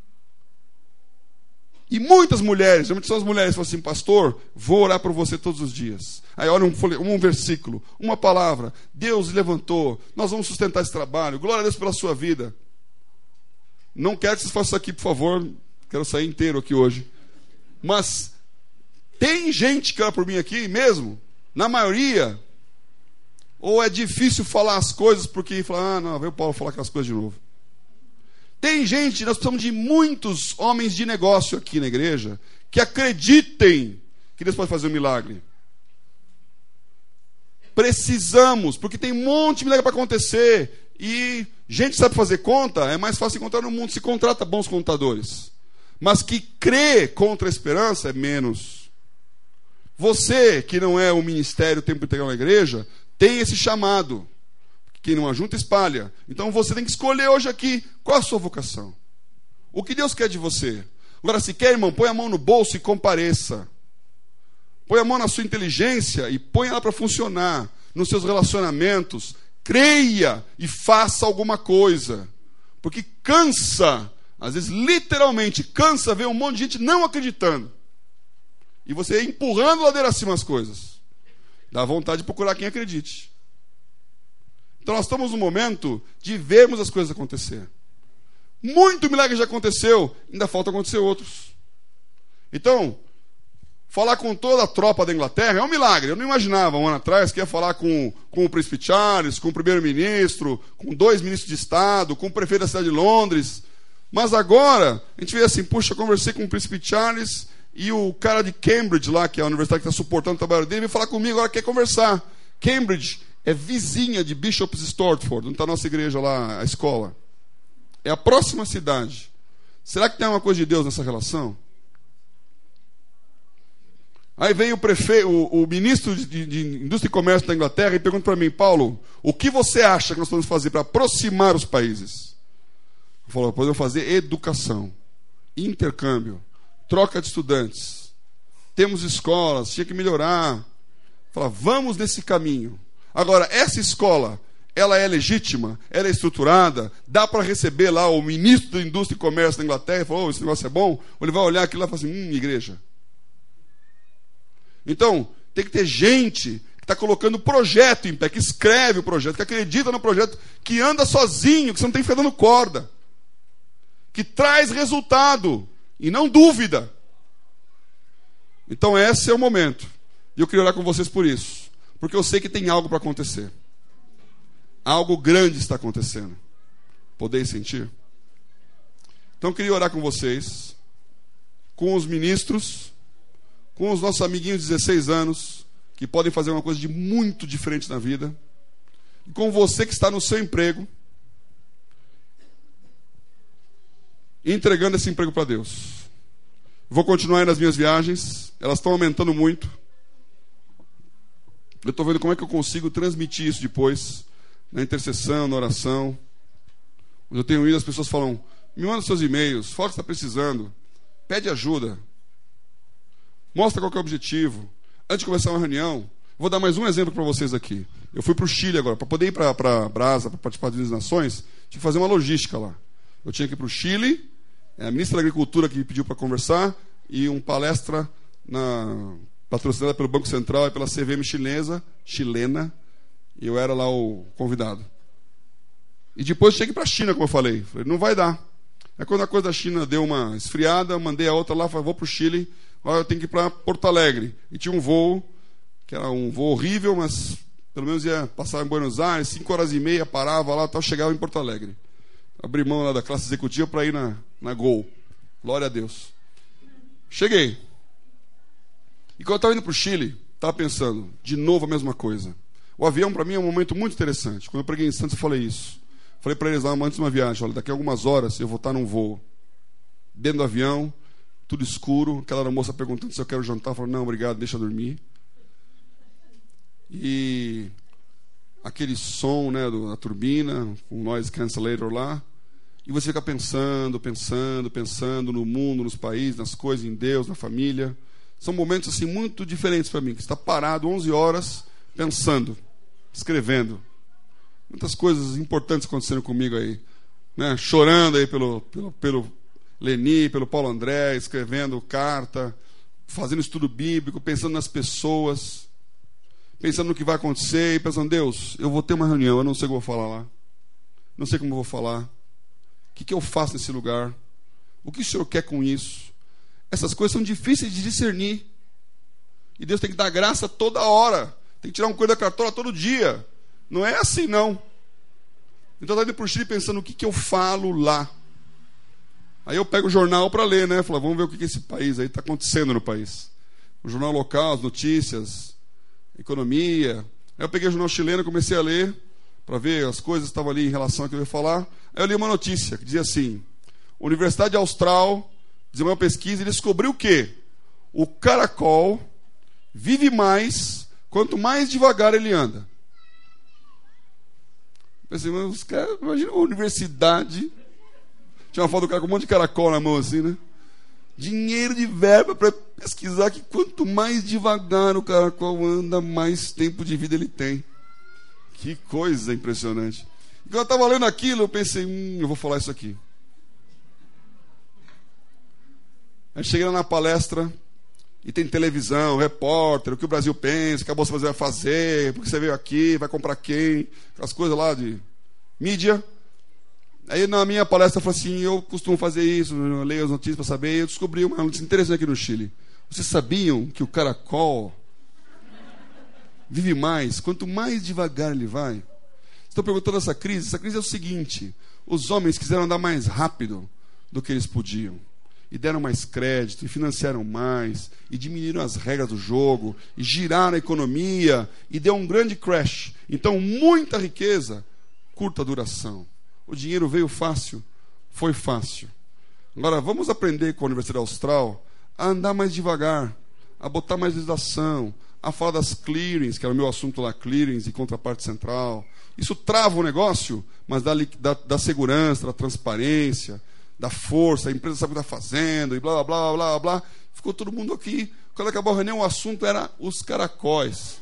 E muitas mulheres, geralmente são as mulheres, falam assim, pastor, vou orar por você todos os dias. Aí olha um, um versículo, uma palavra, Deus levantou, nós vamos sustentar esse trabalho, glória a Deus pela sua vida. Não quero que vocês façam isso aqui, por favor, quero sair inteiro aqui hoje. Mas tem gente que ora por mim aqui mesmo, na maioria, ou é difícil falar as coisas porque fala, ah, não, veio o Paulo falar aquelas coisas de novo. Tem gente, nós precisamos de muitos homens de negócio aqui na igreja que acreditem que Deus pode fazer um milagre. Precisamos, porque tem um monte de milagre para acontecer. E gente que sabe fazer conta, é mais fácil encontrar no mundo. Se contrata bons contadores. Mas que crê contra a esperança é menos. Você, que não é o ministério Tempo Integral na igreja, tem esse chamado. Quem não ajunta, espalha. Então você tem que escolher hoje aqui qual a sua vocação. O que Deus quer de você. Agora, se quer, irmão, põe a mão no bolso e compareça. Põe a mão na sua inteligência e põe ela para funcionar. Nos seus relacionamentos. Creia e faça alguma coisa. Porque cansa, às vezes literalmente cansa ver um monte de gente não acreditando. E você empurrando ladeira acima as coisas. Dá vontade de procurar quem acredite. Então nós estamos no momento de vermos as coisas acontecer. Muito milagre já aconteceu, ainda falta acontecer outros. Então, falar com toda a tropa da Inglaterra é um milagre. Eu não imaginava um ano atrás que ia falar com, com o príncipe Charles, com o primeiro-ministro, com dois ministros de Estado, com o prefeito da cidade de Londres. Mas agora, a gente vê assim, puxa, eu conversei com o príncipe Charles e o cara de Cambridge lá, que é a universidade que está suportando o trabalho dele, veio falar comigo, agora quer conversar. Cambridge é vizinha de Bishop's Stortford, onde está a nossa igreja lá, a escola. É a próxima cidade. Será que tem uma coisa de Deus nessa relação? Aí vem o prefeito, o, o ministro de, de Indústria e Comércio da Inglaterra e pergunta para mim, Paulo, o que você acha que nós podemos fazer para aproximar os países? Eu falo, podemos fazer educação, intercâmbio, troca de estudantes. Temos escolas, tinha que melhorar. Fala, vamos nesse caminho. Agora, essa escola, ela é legítima, ela é estruturada, dá para receber lá o ministro da Indústria e Comércio da Inglaterra e falar, oh, esse negócio é bom? Ou ele vai olhar aquilo lá e falar assim, hum, igreja. Então, tem que ter gente que está colocando o projeto em pé, que escreve o projeto, que acredita no projeto, que anda sozinho, que você não tem que ficar dando corda. Que traz resultado e não dúvida. Então, esse é o momento. E eu queria orar com vocês por isso. Porque eu sei que tem algo para acontecer. Algo grande está acontecendo. Podeis sentir? Então eu queria orar com vocês, com os ministros, com os nossos amiguinhos de dezesseis anos, que podem fazer uma coisa de muito diferente na vida, e com você que está no seu emprego, entregando esse emprego para Deus. Vou continuar nas minhas viagens, elas estão aumentando muito. Eu estou vendo como é que eu consigo transmitir isso depois, na intercessão, na oração. Quando eu tenho ido, as pessoas falam, Me manda seus e-mails, fala o que você está precisando. Pede ajuda. Mostra qual que é o objetivo. Antes de começar uma reunião, vou dar mais um exemplo para vocês aqui. Eu fui para o Chile agora. Para poder ir para a Brasa, para participar das Nações, tinha que fazer uma logística lá. Eu tinha que ir para o Chile, a ministra da Agricultura que me pediu para conversar, e uma palestra na, patrocinada pelo Banco Central e pela C V M chinesa, chilena, e eu era lá o convidado. E depois tinha que ir para a China, como eu falei. Falei, não vai dar. Aí quando a coisa da China deu uma esfriada, mandei a outra lá, falei, vou para o Chile, agora eu tenho que ir para Porto Alegre. E tinha um voo, que era um voo horrível, mas pelo menos ia passar em Buenos Aires, cinco horas e meia, parava lá, tal, chegava em Porto Alegre. Abri mão lá da classe executiva para ir na, na Gol. Glória a Deus. Cheguei. E quando eu estava indo para o Chile, estava pensando, de novo a mesma coisa. O avião, para mim, é um momento muito interessante. Quando eu preguei em Santos, eu falei isso. Falei para eles lá antes de uma viagem, olha, daqui a algumas horas eu vou estar num voo. Dentro do avião, tudo escuro. Aquela moça perguntando se eu quero jantar. Eu falei, não, obrigado, deixa eu dormir. E aquele som, né, do, da turbina, um noise cancelator lá. E você fica pensando, pensando, pensando no mundo, nos países, nas coisas, em Deus, na família. São momentos assim muito diferentes para mim. Que você está parado onze horas pensando, escrevendo. Muitas coisas importantes acontecendo comigo aí, né? Chorando aí pelo, pelo, pelo Leni, pelo Paulo André, escrevendo carta, fazendo estudo bíblico, pensando nas pessoas, pensando no que vai acontecer e pensando, Deus, eu vou ter uma reunião, eu não sei o que eu vou falar lá, não sei como eu vou falar, o que, que eu faço nesse lugar, o que o Senhor quer com isso? Essas coisas são difíceis de discernir, e Deus tem que dar graça toda hora, tem que tirar um coelho da cartola todo dia. Não é assim, não. Então eu estava indo para o Chile pensando o que, que eu falo lá. Aí eu pego o jornal para ler, né? Falo, vamos ver o que, que esse país aí está acontecendo no país. O jornal local, as notícias, economia. Aí eu peguei o jornal chileno e comecei a ler para ver as coisas que estavam ali em relação ao que eu ia falar. Aí eu li uma notícia que dizia assim, Universidade Austral desenvolveu uma pesquisa e descobriu que o caracol vive mais quanto mais devagar ele anda. Pensei, mas os caras, imagina uma universidade. Tinha uma foto do cara com um monte de caracol na mão assim, né? Dinheiro de verba para pesquisar que quanto mais devagar o caracol anda, mais tempo de vida ele tem. Que coisa impressionante. E quando eu estava lendo aquilo, eu pensei, hum, eu vou falar isso aqui. Aí cheguei lá na palestra e tem televisão, repórter, o que o Brasil pensa, o que a Bolsa Brasileira vai fazer, por que você veio aqui, vai comprar quem, aquelas coisas lá de mídia. Aí na minha palestra eu falei assim, eu costumo fazer isso, eu leio as notícias para saber, e eu descobri uma notícia interessante aqui no Chile. Vocês sabiam que o caracol vive mais, quanto mais devagar ele vai? Estou perguntando essa crise, essa crise é o seguinte, os homens quiseram andar mais rápido do que eles podiam. E deram mais crédito, e financiaram mais, e diminuíram as regras do jogo, e giraram a economia, e deu um grande crash. Então, muita riqueza, curta duração. O dinheiro veio fácil, foi fácil. Agora, vamos aprender com a Universidade Austral a andar mais devagar, a botar mais legislação, a falar das clearings, que era o meu assunto lá, clearings e contraparte central. Isso trava o negócio, mas dá, dá, dá segurança, dá transparência, da força, a empresa sabe o que está fazendo, e blá, blá, blá, blá, blá. Ficou todo mundo aqui. Quando acabou a reunião, o assunto era os caracóis.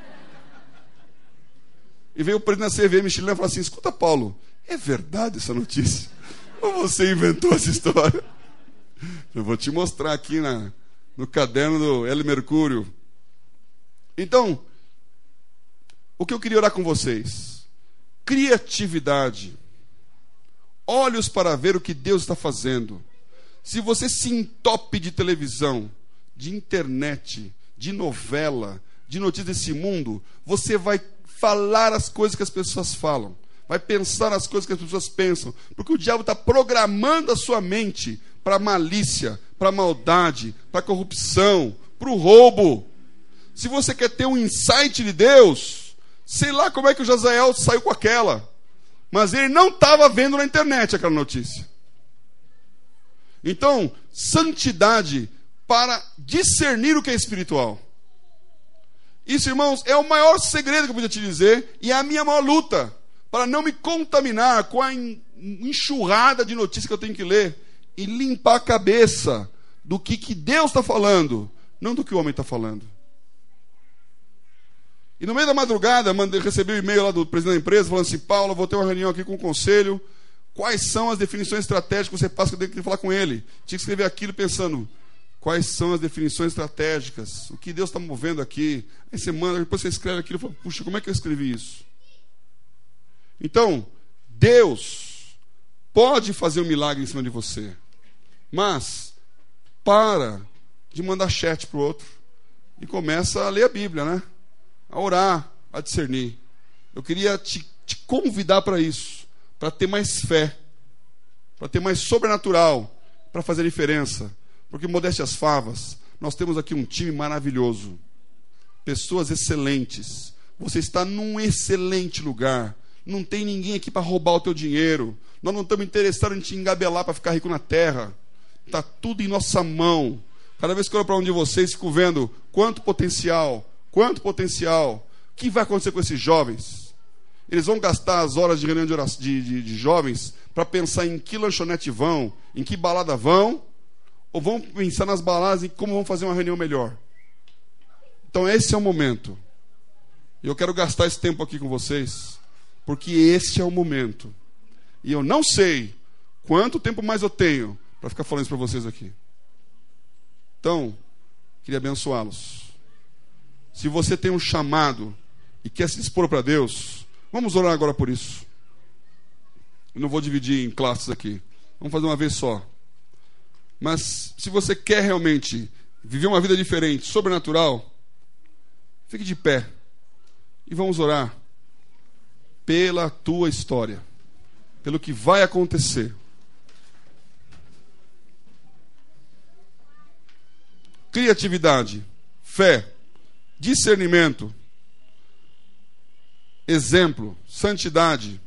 E veio o presidente da C V M chilena e falou assim, escuta, Paulo, é verdade essa notícia? Ou você inventou essa história? Eu vou te mostrar aqui na, no caderno do L. Mercúrio. Então, o que eu queria orar com vocês? Criatividade. Olhos para ver o que Deus está fazendo. Se você se entope de televisão, de internet, de novela, de notícias desse mundo, você vai falar as coisas que as pessoas falam. Vai pensar as coisas que as pessoas pensam. Porque o diabo está programando a sua mente para malícia, para maldade, para corrupção, para o roubo. Se você quer ter um insight de Deus, sei lá como é que o Jazael saiu com aquela. Mas ele não estava vendo na internet aquela notícia. Então, santidade para discernir o que é espiritual. Isso, irmãos, é o maior segredo que eu podia te dizer e é a minha maior luta. para não me contaminar com a enxurrada de notícias que eu tenho que ler, e limpar a cabeça do que, que Deus está falando, não do que o homem está falando. E no meio da madrugada, mandei, recebi um e-mail lá do presidente da empresa, falando assim: Paulo, vou ter uma reunião aqui com o conselho, quais são as definições estratégicas que você passa, que eu tenho que falar com ele? Tinha que escrever aquilo pensando, quais são as definições estratégicas, o que Deus está movendo aqui. Aí você manda, depois você escreve aquilo e fala, puxa, como é que eu escrevi isso? Então, Deus pode fazer um milagre em cima de você, mas para de mandar chat para o outro e começa a ler a Bíblia, né? A orar, a discernir. Eu queria te, te convidar para isso, para ter mais fé, para ter mais sobrenatural, para fazer diferença. Porque, modéstia às favas, nós temos aqui um time maravilhoso, pessoas excelentes. Você está num excelente lugar. Não tem ninguém aqui para roubar o teu dinheiro. Nós não estamos interessados em te engabelar para ficar rico na terra. Está tudo em nossa mão. Cada vez que eu olho para um de vocês, fico vendo quanto potencial, quanto potencial. O que vai acontecer com esses jovens? Eles vão gastar as horas de reunião de, oração, de, de, de jovens para pensar em que lanchonete vão, em que balada vão, ou vão pensar nas baladas e como vão fazer uma reunião melhor. Então esse é o momento. E eu quero gastar esse tempo aqui com vocês, porque esse é o momento. E eu não sei quanto tempo mais eu tenho para ficar falando isso para vocês aqui. Então, queria abençoá-los. Se você tem um chamado e quer se expor para Deus, vamos orar agora por isso. Eu não vou dividir em classes aqui. Vamos fazer uma vez só. Mas se você quer realmente viver uma vida diferente, sobrenatural, fique de pé e vamos orar pela tua história, pelo que vai acontecer. Criatividade, fé, discernimento, exemplo, santidade.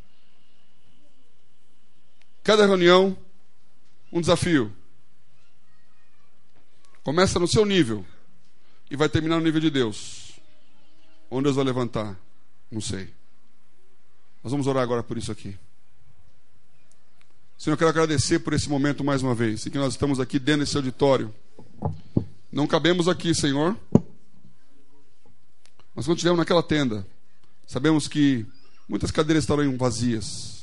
Cada reunião, um desafio. Começa no seu nível e vai terminar no nível de Deus. Onde Deus vai levantar? Não sei. Nós vamos orar agora por isso aqui. Senhor, eu quero agradecer por esse momento mais uma vez, e que nós estamos aqui dentro desse auditório. Não cabemos aqui, Senhor. Mas quando estivermos naquela tenda, sabemos que muitas cadeiras estarão vazias.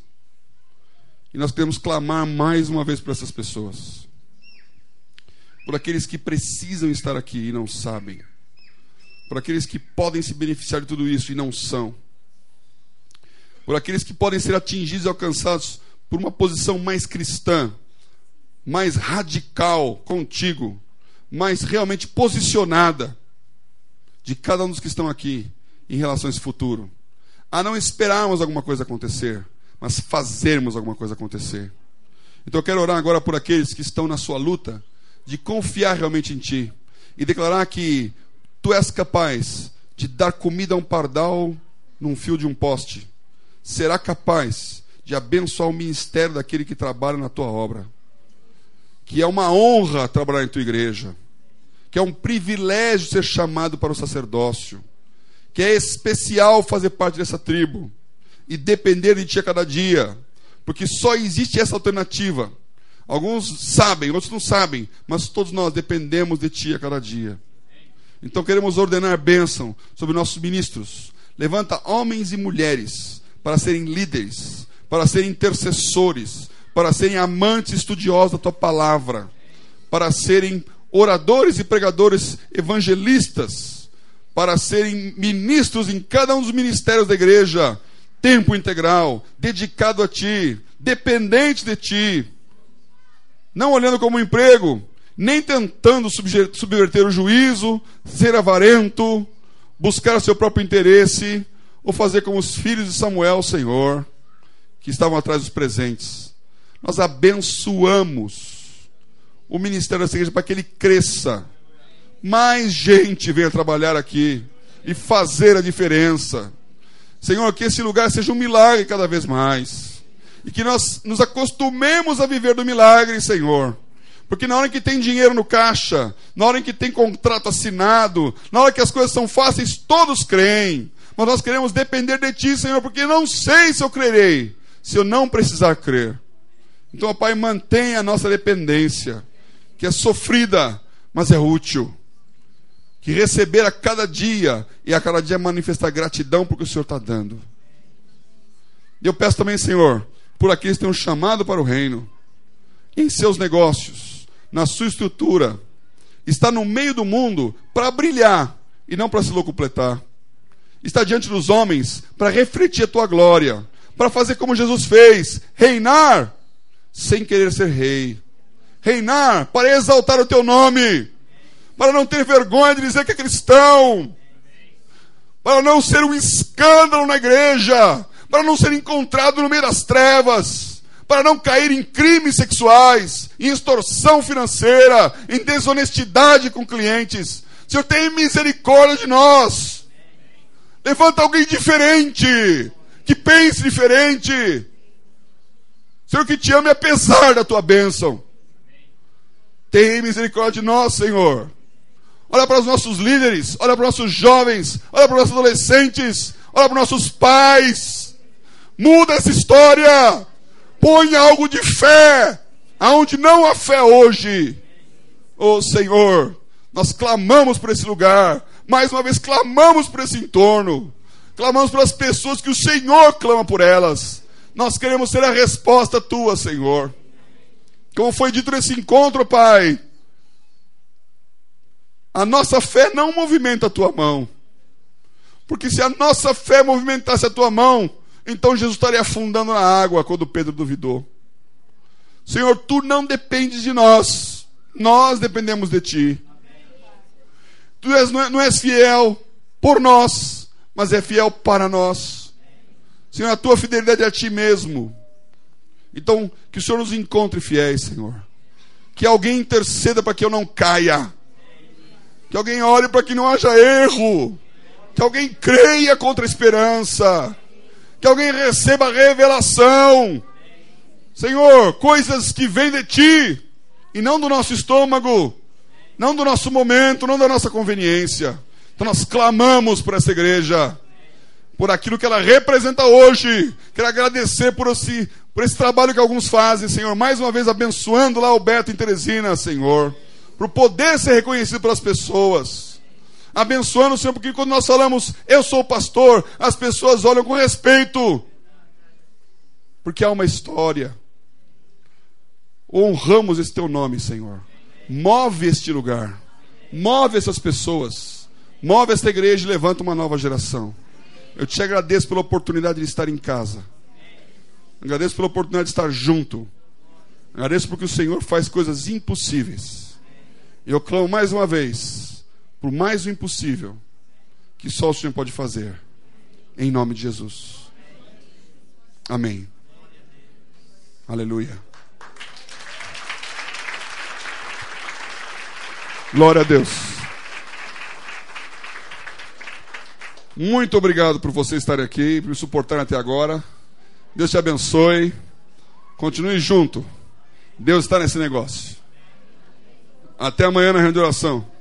E nós queremos clamar mais uma vez por essas pessoas. Por aqueles que precisam estar aqui e não sabem. Por aqueles que podem se beneficiar de tudo isso e não são. Por aqueles que podem ser atingidos e alcançados por uma posição mais cristã, mais radical contigo, mais realmente posicionada de cada um dos que estão aqui em relação a esse futuro. A não esperarmos alguma coisa acontecer, mas fazermos alguma coisa acontecer. Então eu quero orar agora por aqueles que estão na sua luta de confiar realmente em Ti e declarar que Tu és capaz de dar comida a um pardal num fio de um poste. Será capaz de abençoar o ministério daquele que trabalha na Tua obra. Que é uma honra trabalhar em Tua igreja. Que é um privilégio ser chamado para o sacerdócio. Que é especial fazer parte dessa tribo e depender de Ti a cada dia. Porque só existe essa alternativa. Alguns sabem, outros não sabem, mas todos nós dependemos de Ti a cada dia. Então queremos ordenar bênção sobre nossos ministros. Levanta homens e mulheres para serem líderes, para serem intercessores, para serem amantes estudiosos da Tua palavra, para serem oradores e pregadores evangelistas, para serem ministros em cada um dos ministérios da igreja, tempo integral, dedicado a Ti, dependente de Ti, não olhando como um emprego, nem tentando subverter o juízo, ser avarento, buscar o seu próprio interesse, ou fazer como os filhos de Samuel, Senhor, que estavam atrás dos presentes. Nós abençoamos o ministério dessa igreja para que ele cresça. Mais gente venha trabalhar aqui e fazer a diferença. Senhor, que esse lugar seja um milagre cada vez mais. E que nós nos acostumemos a viver do milagre, Senhor. Porque na hora que tem dinheiro no caixa, na hora em que tem contrato assinado, na hora que as coisas são fáceis, todos creem. Mas nós queremos depender de Ti, Senhor, porque não sei se eu crerei, se eu não precisar crer. Então, ó Pai, mantenha a nossa dependência, que é sofrida, mas é útil. Que receber a cada dia, e a cada dia manifestar gratidão porque o Senhor está dando. E eu peço também, Senhor, por aqueles que têm um chamado para o reino, em seus negócios, na sua estrutura, está no meio do mundo para brilhar e não para se locupletar. Está diante dos homens para refletir a tua glória, para fazer como Jesus fez, reinar sem querer ser rei. Reinar para exaltar o teu nome, para não ter vergonha de dizer que é cristão, para não ser um escândalo na igreja, para não ser encontrado no meio das trevas, para não cair em crimes sexuais, em extorsão financeira, em desonestidade com clientes. Senhor, tenha misericórdia de nós. Levanta alguém diferente, que pense diferente. Senhor, que te ame apesar da tua bênção. Tenha misericórdia de nós, Senhor. Olha para os nossos líderes, olha para os nossos jovens, olha para os nossos adolescentes, olha para os nossos pais. Muda essa história. Põe algo de fé, aonde não há fé hoje. Oh Senhor, nós clamamos por esse lugar. Mais uma vez clamamos por esse entorno. Clamamos pelas pessoas que o Senhor clama por elas. Nós queremos ser a resposta tua, Senhor. Como foi dito nesse encontro, Pai, a nossa fé não movimenta a tua mão. Porque se a nossa fé movimentasse a tua mão, então Jesus estaria afundando na água quando Pedro duvidou. Senhor, tu não dependes de nós. Nós dependemos de ti. Tu és, não, é, não és fiel por nós, mas é fiel para nós. Senhor, a tua fidelidade é a ti mesmo. Então, que o Senhor nos encontre fiéis, Senhor. Que alguém interceda para que eu não caia. Que alguém ore para que não haja erro. Que alguém creia contra a esperança. Que alguém receba a revelação. Senhor, coisas que vêm de ti e não do nosso estômago, não do nosso momento, não da nossa conveniência. Então nós clamamos por essa igreja, por aquilo que ela representa hoje. Quero agradecer por esse, por esse trabalho que alguns fazem, Senhor. Mais uma vez abençoando lá o Beto em Teresina, Senhor. Por poder ser reconhecido pelas pessoas. Abençoando, Senhor, porque quando nós falamos, eu sou o pastor, as pessoas olham com respeito. Porque há uma história. Honramos esse teu nome, Senhor. Move este lugar. Move essas pessoas. Move esta igreja e levanta uma nova geração. Eu te agradeço pela oportunidade de estar em casa. Agradeço pela oportunidade de estar junto. Agradeço porque o Senhor faz coisas impossíveis. E eu clamo mais uma vez, por mais o impossível, que só o Senhor pode fazer. Em nome de Jesus. Amém. Aleluia. Glória a Deus. Muito obrigado por você estar aqui, por me suportar até agora. Deus te abençoe. Continue junto. Deus está nesse negócio. Até amanhã na reunião de oração.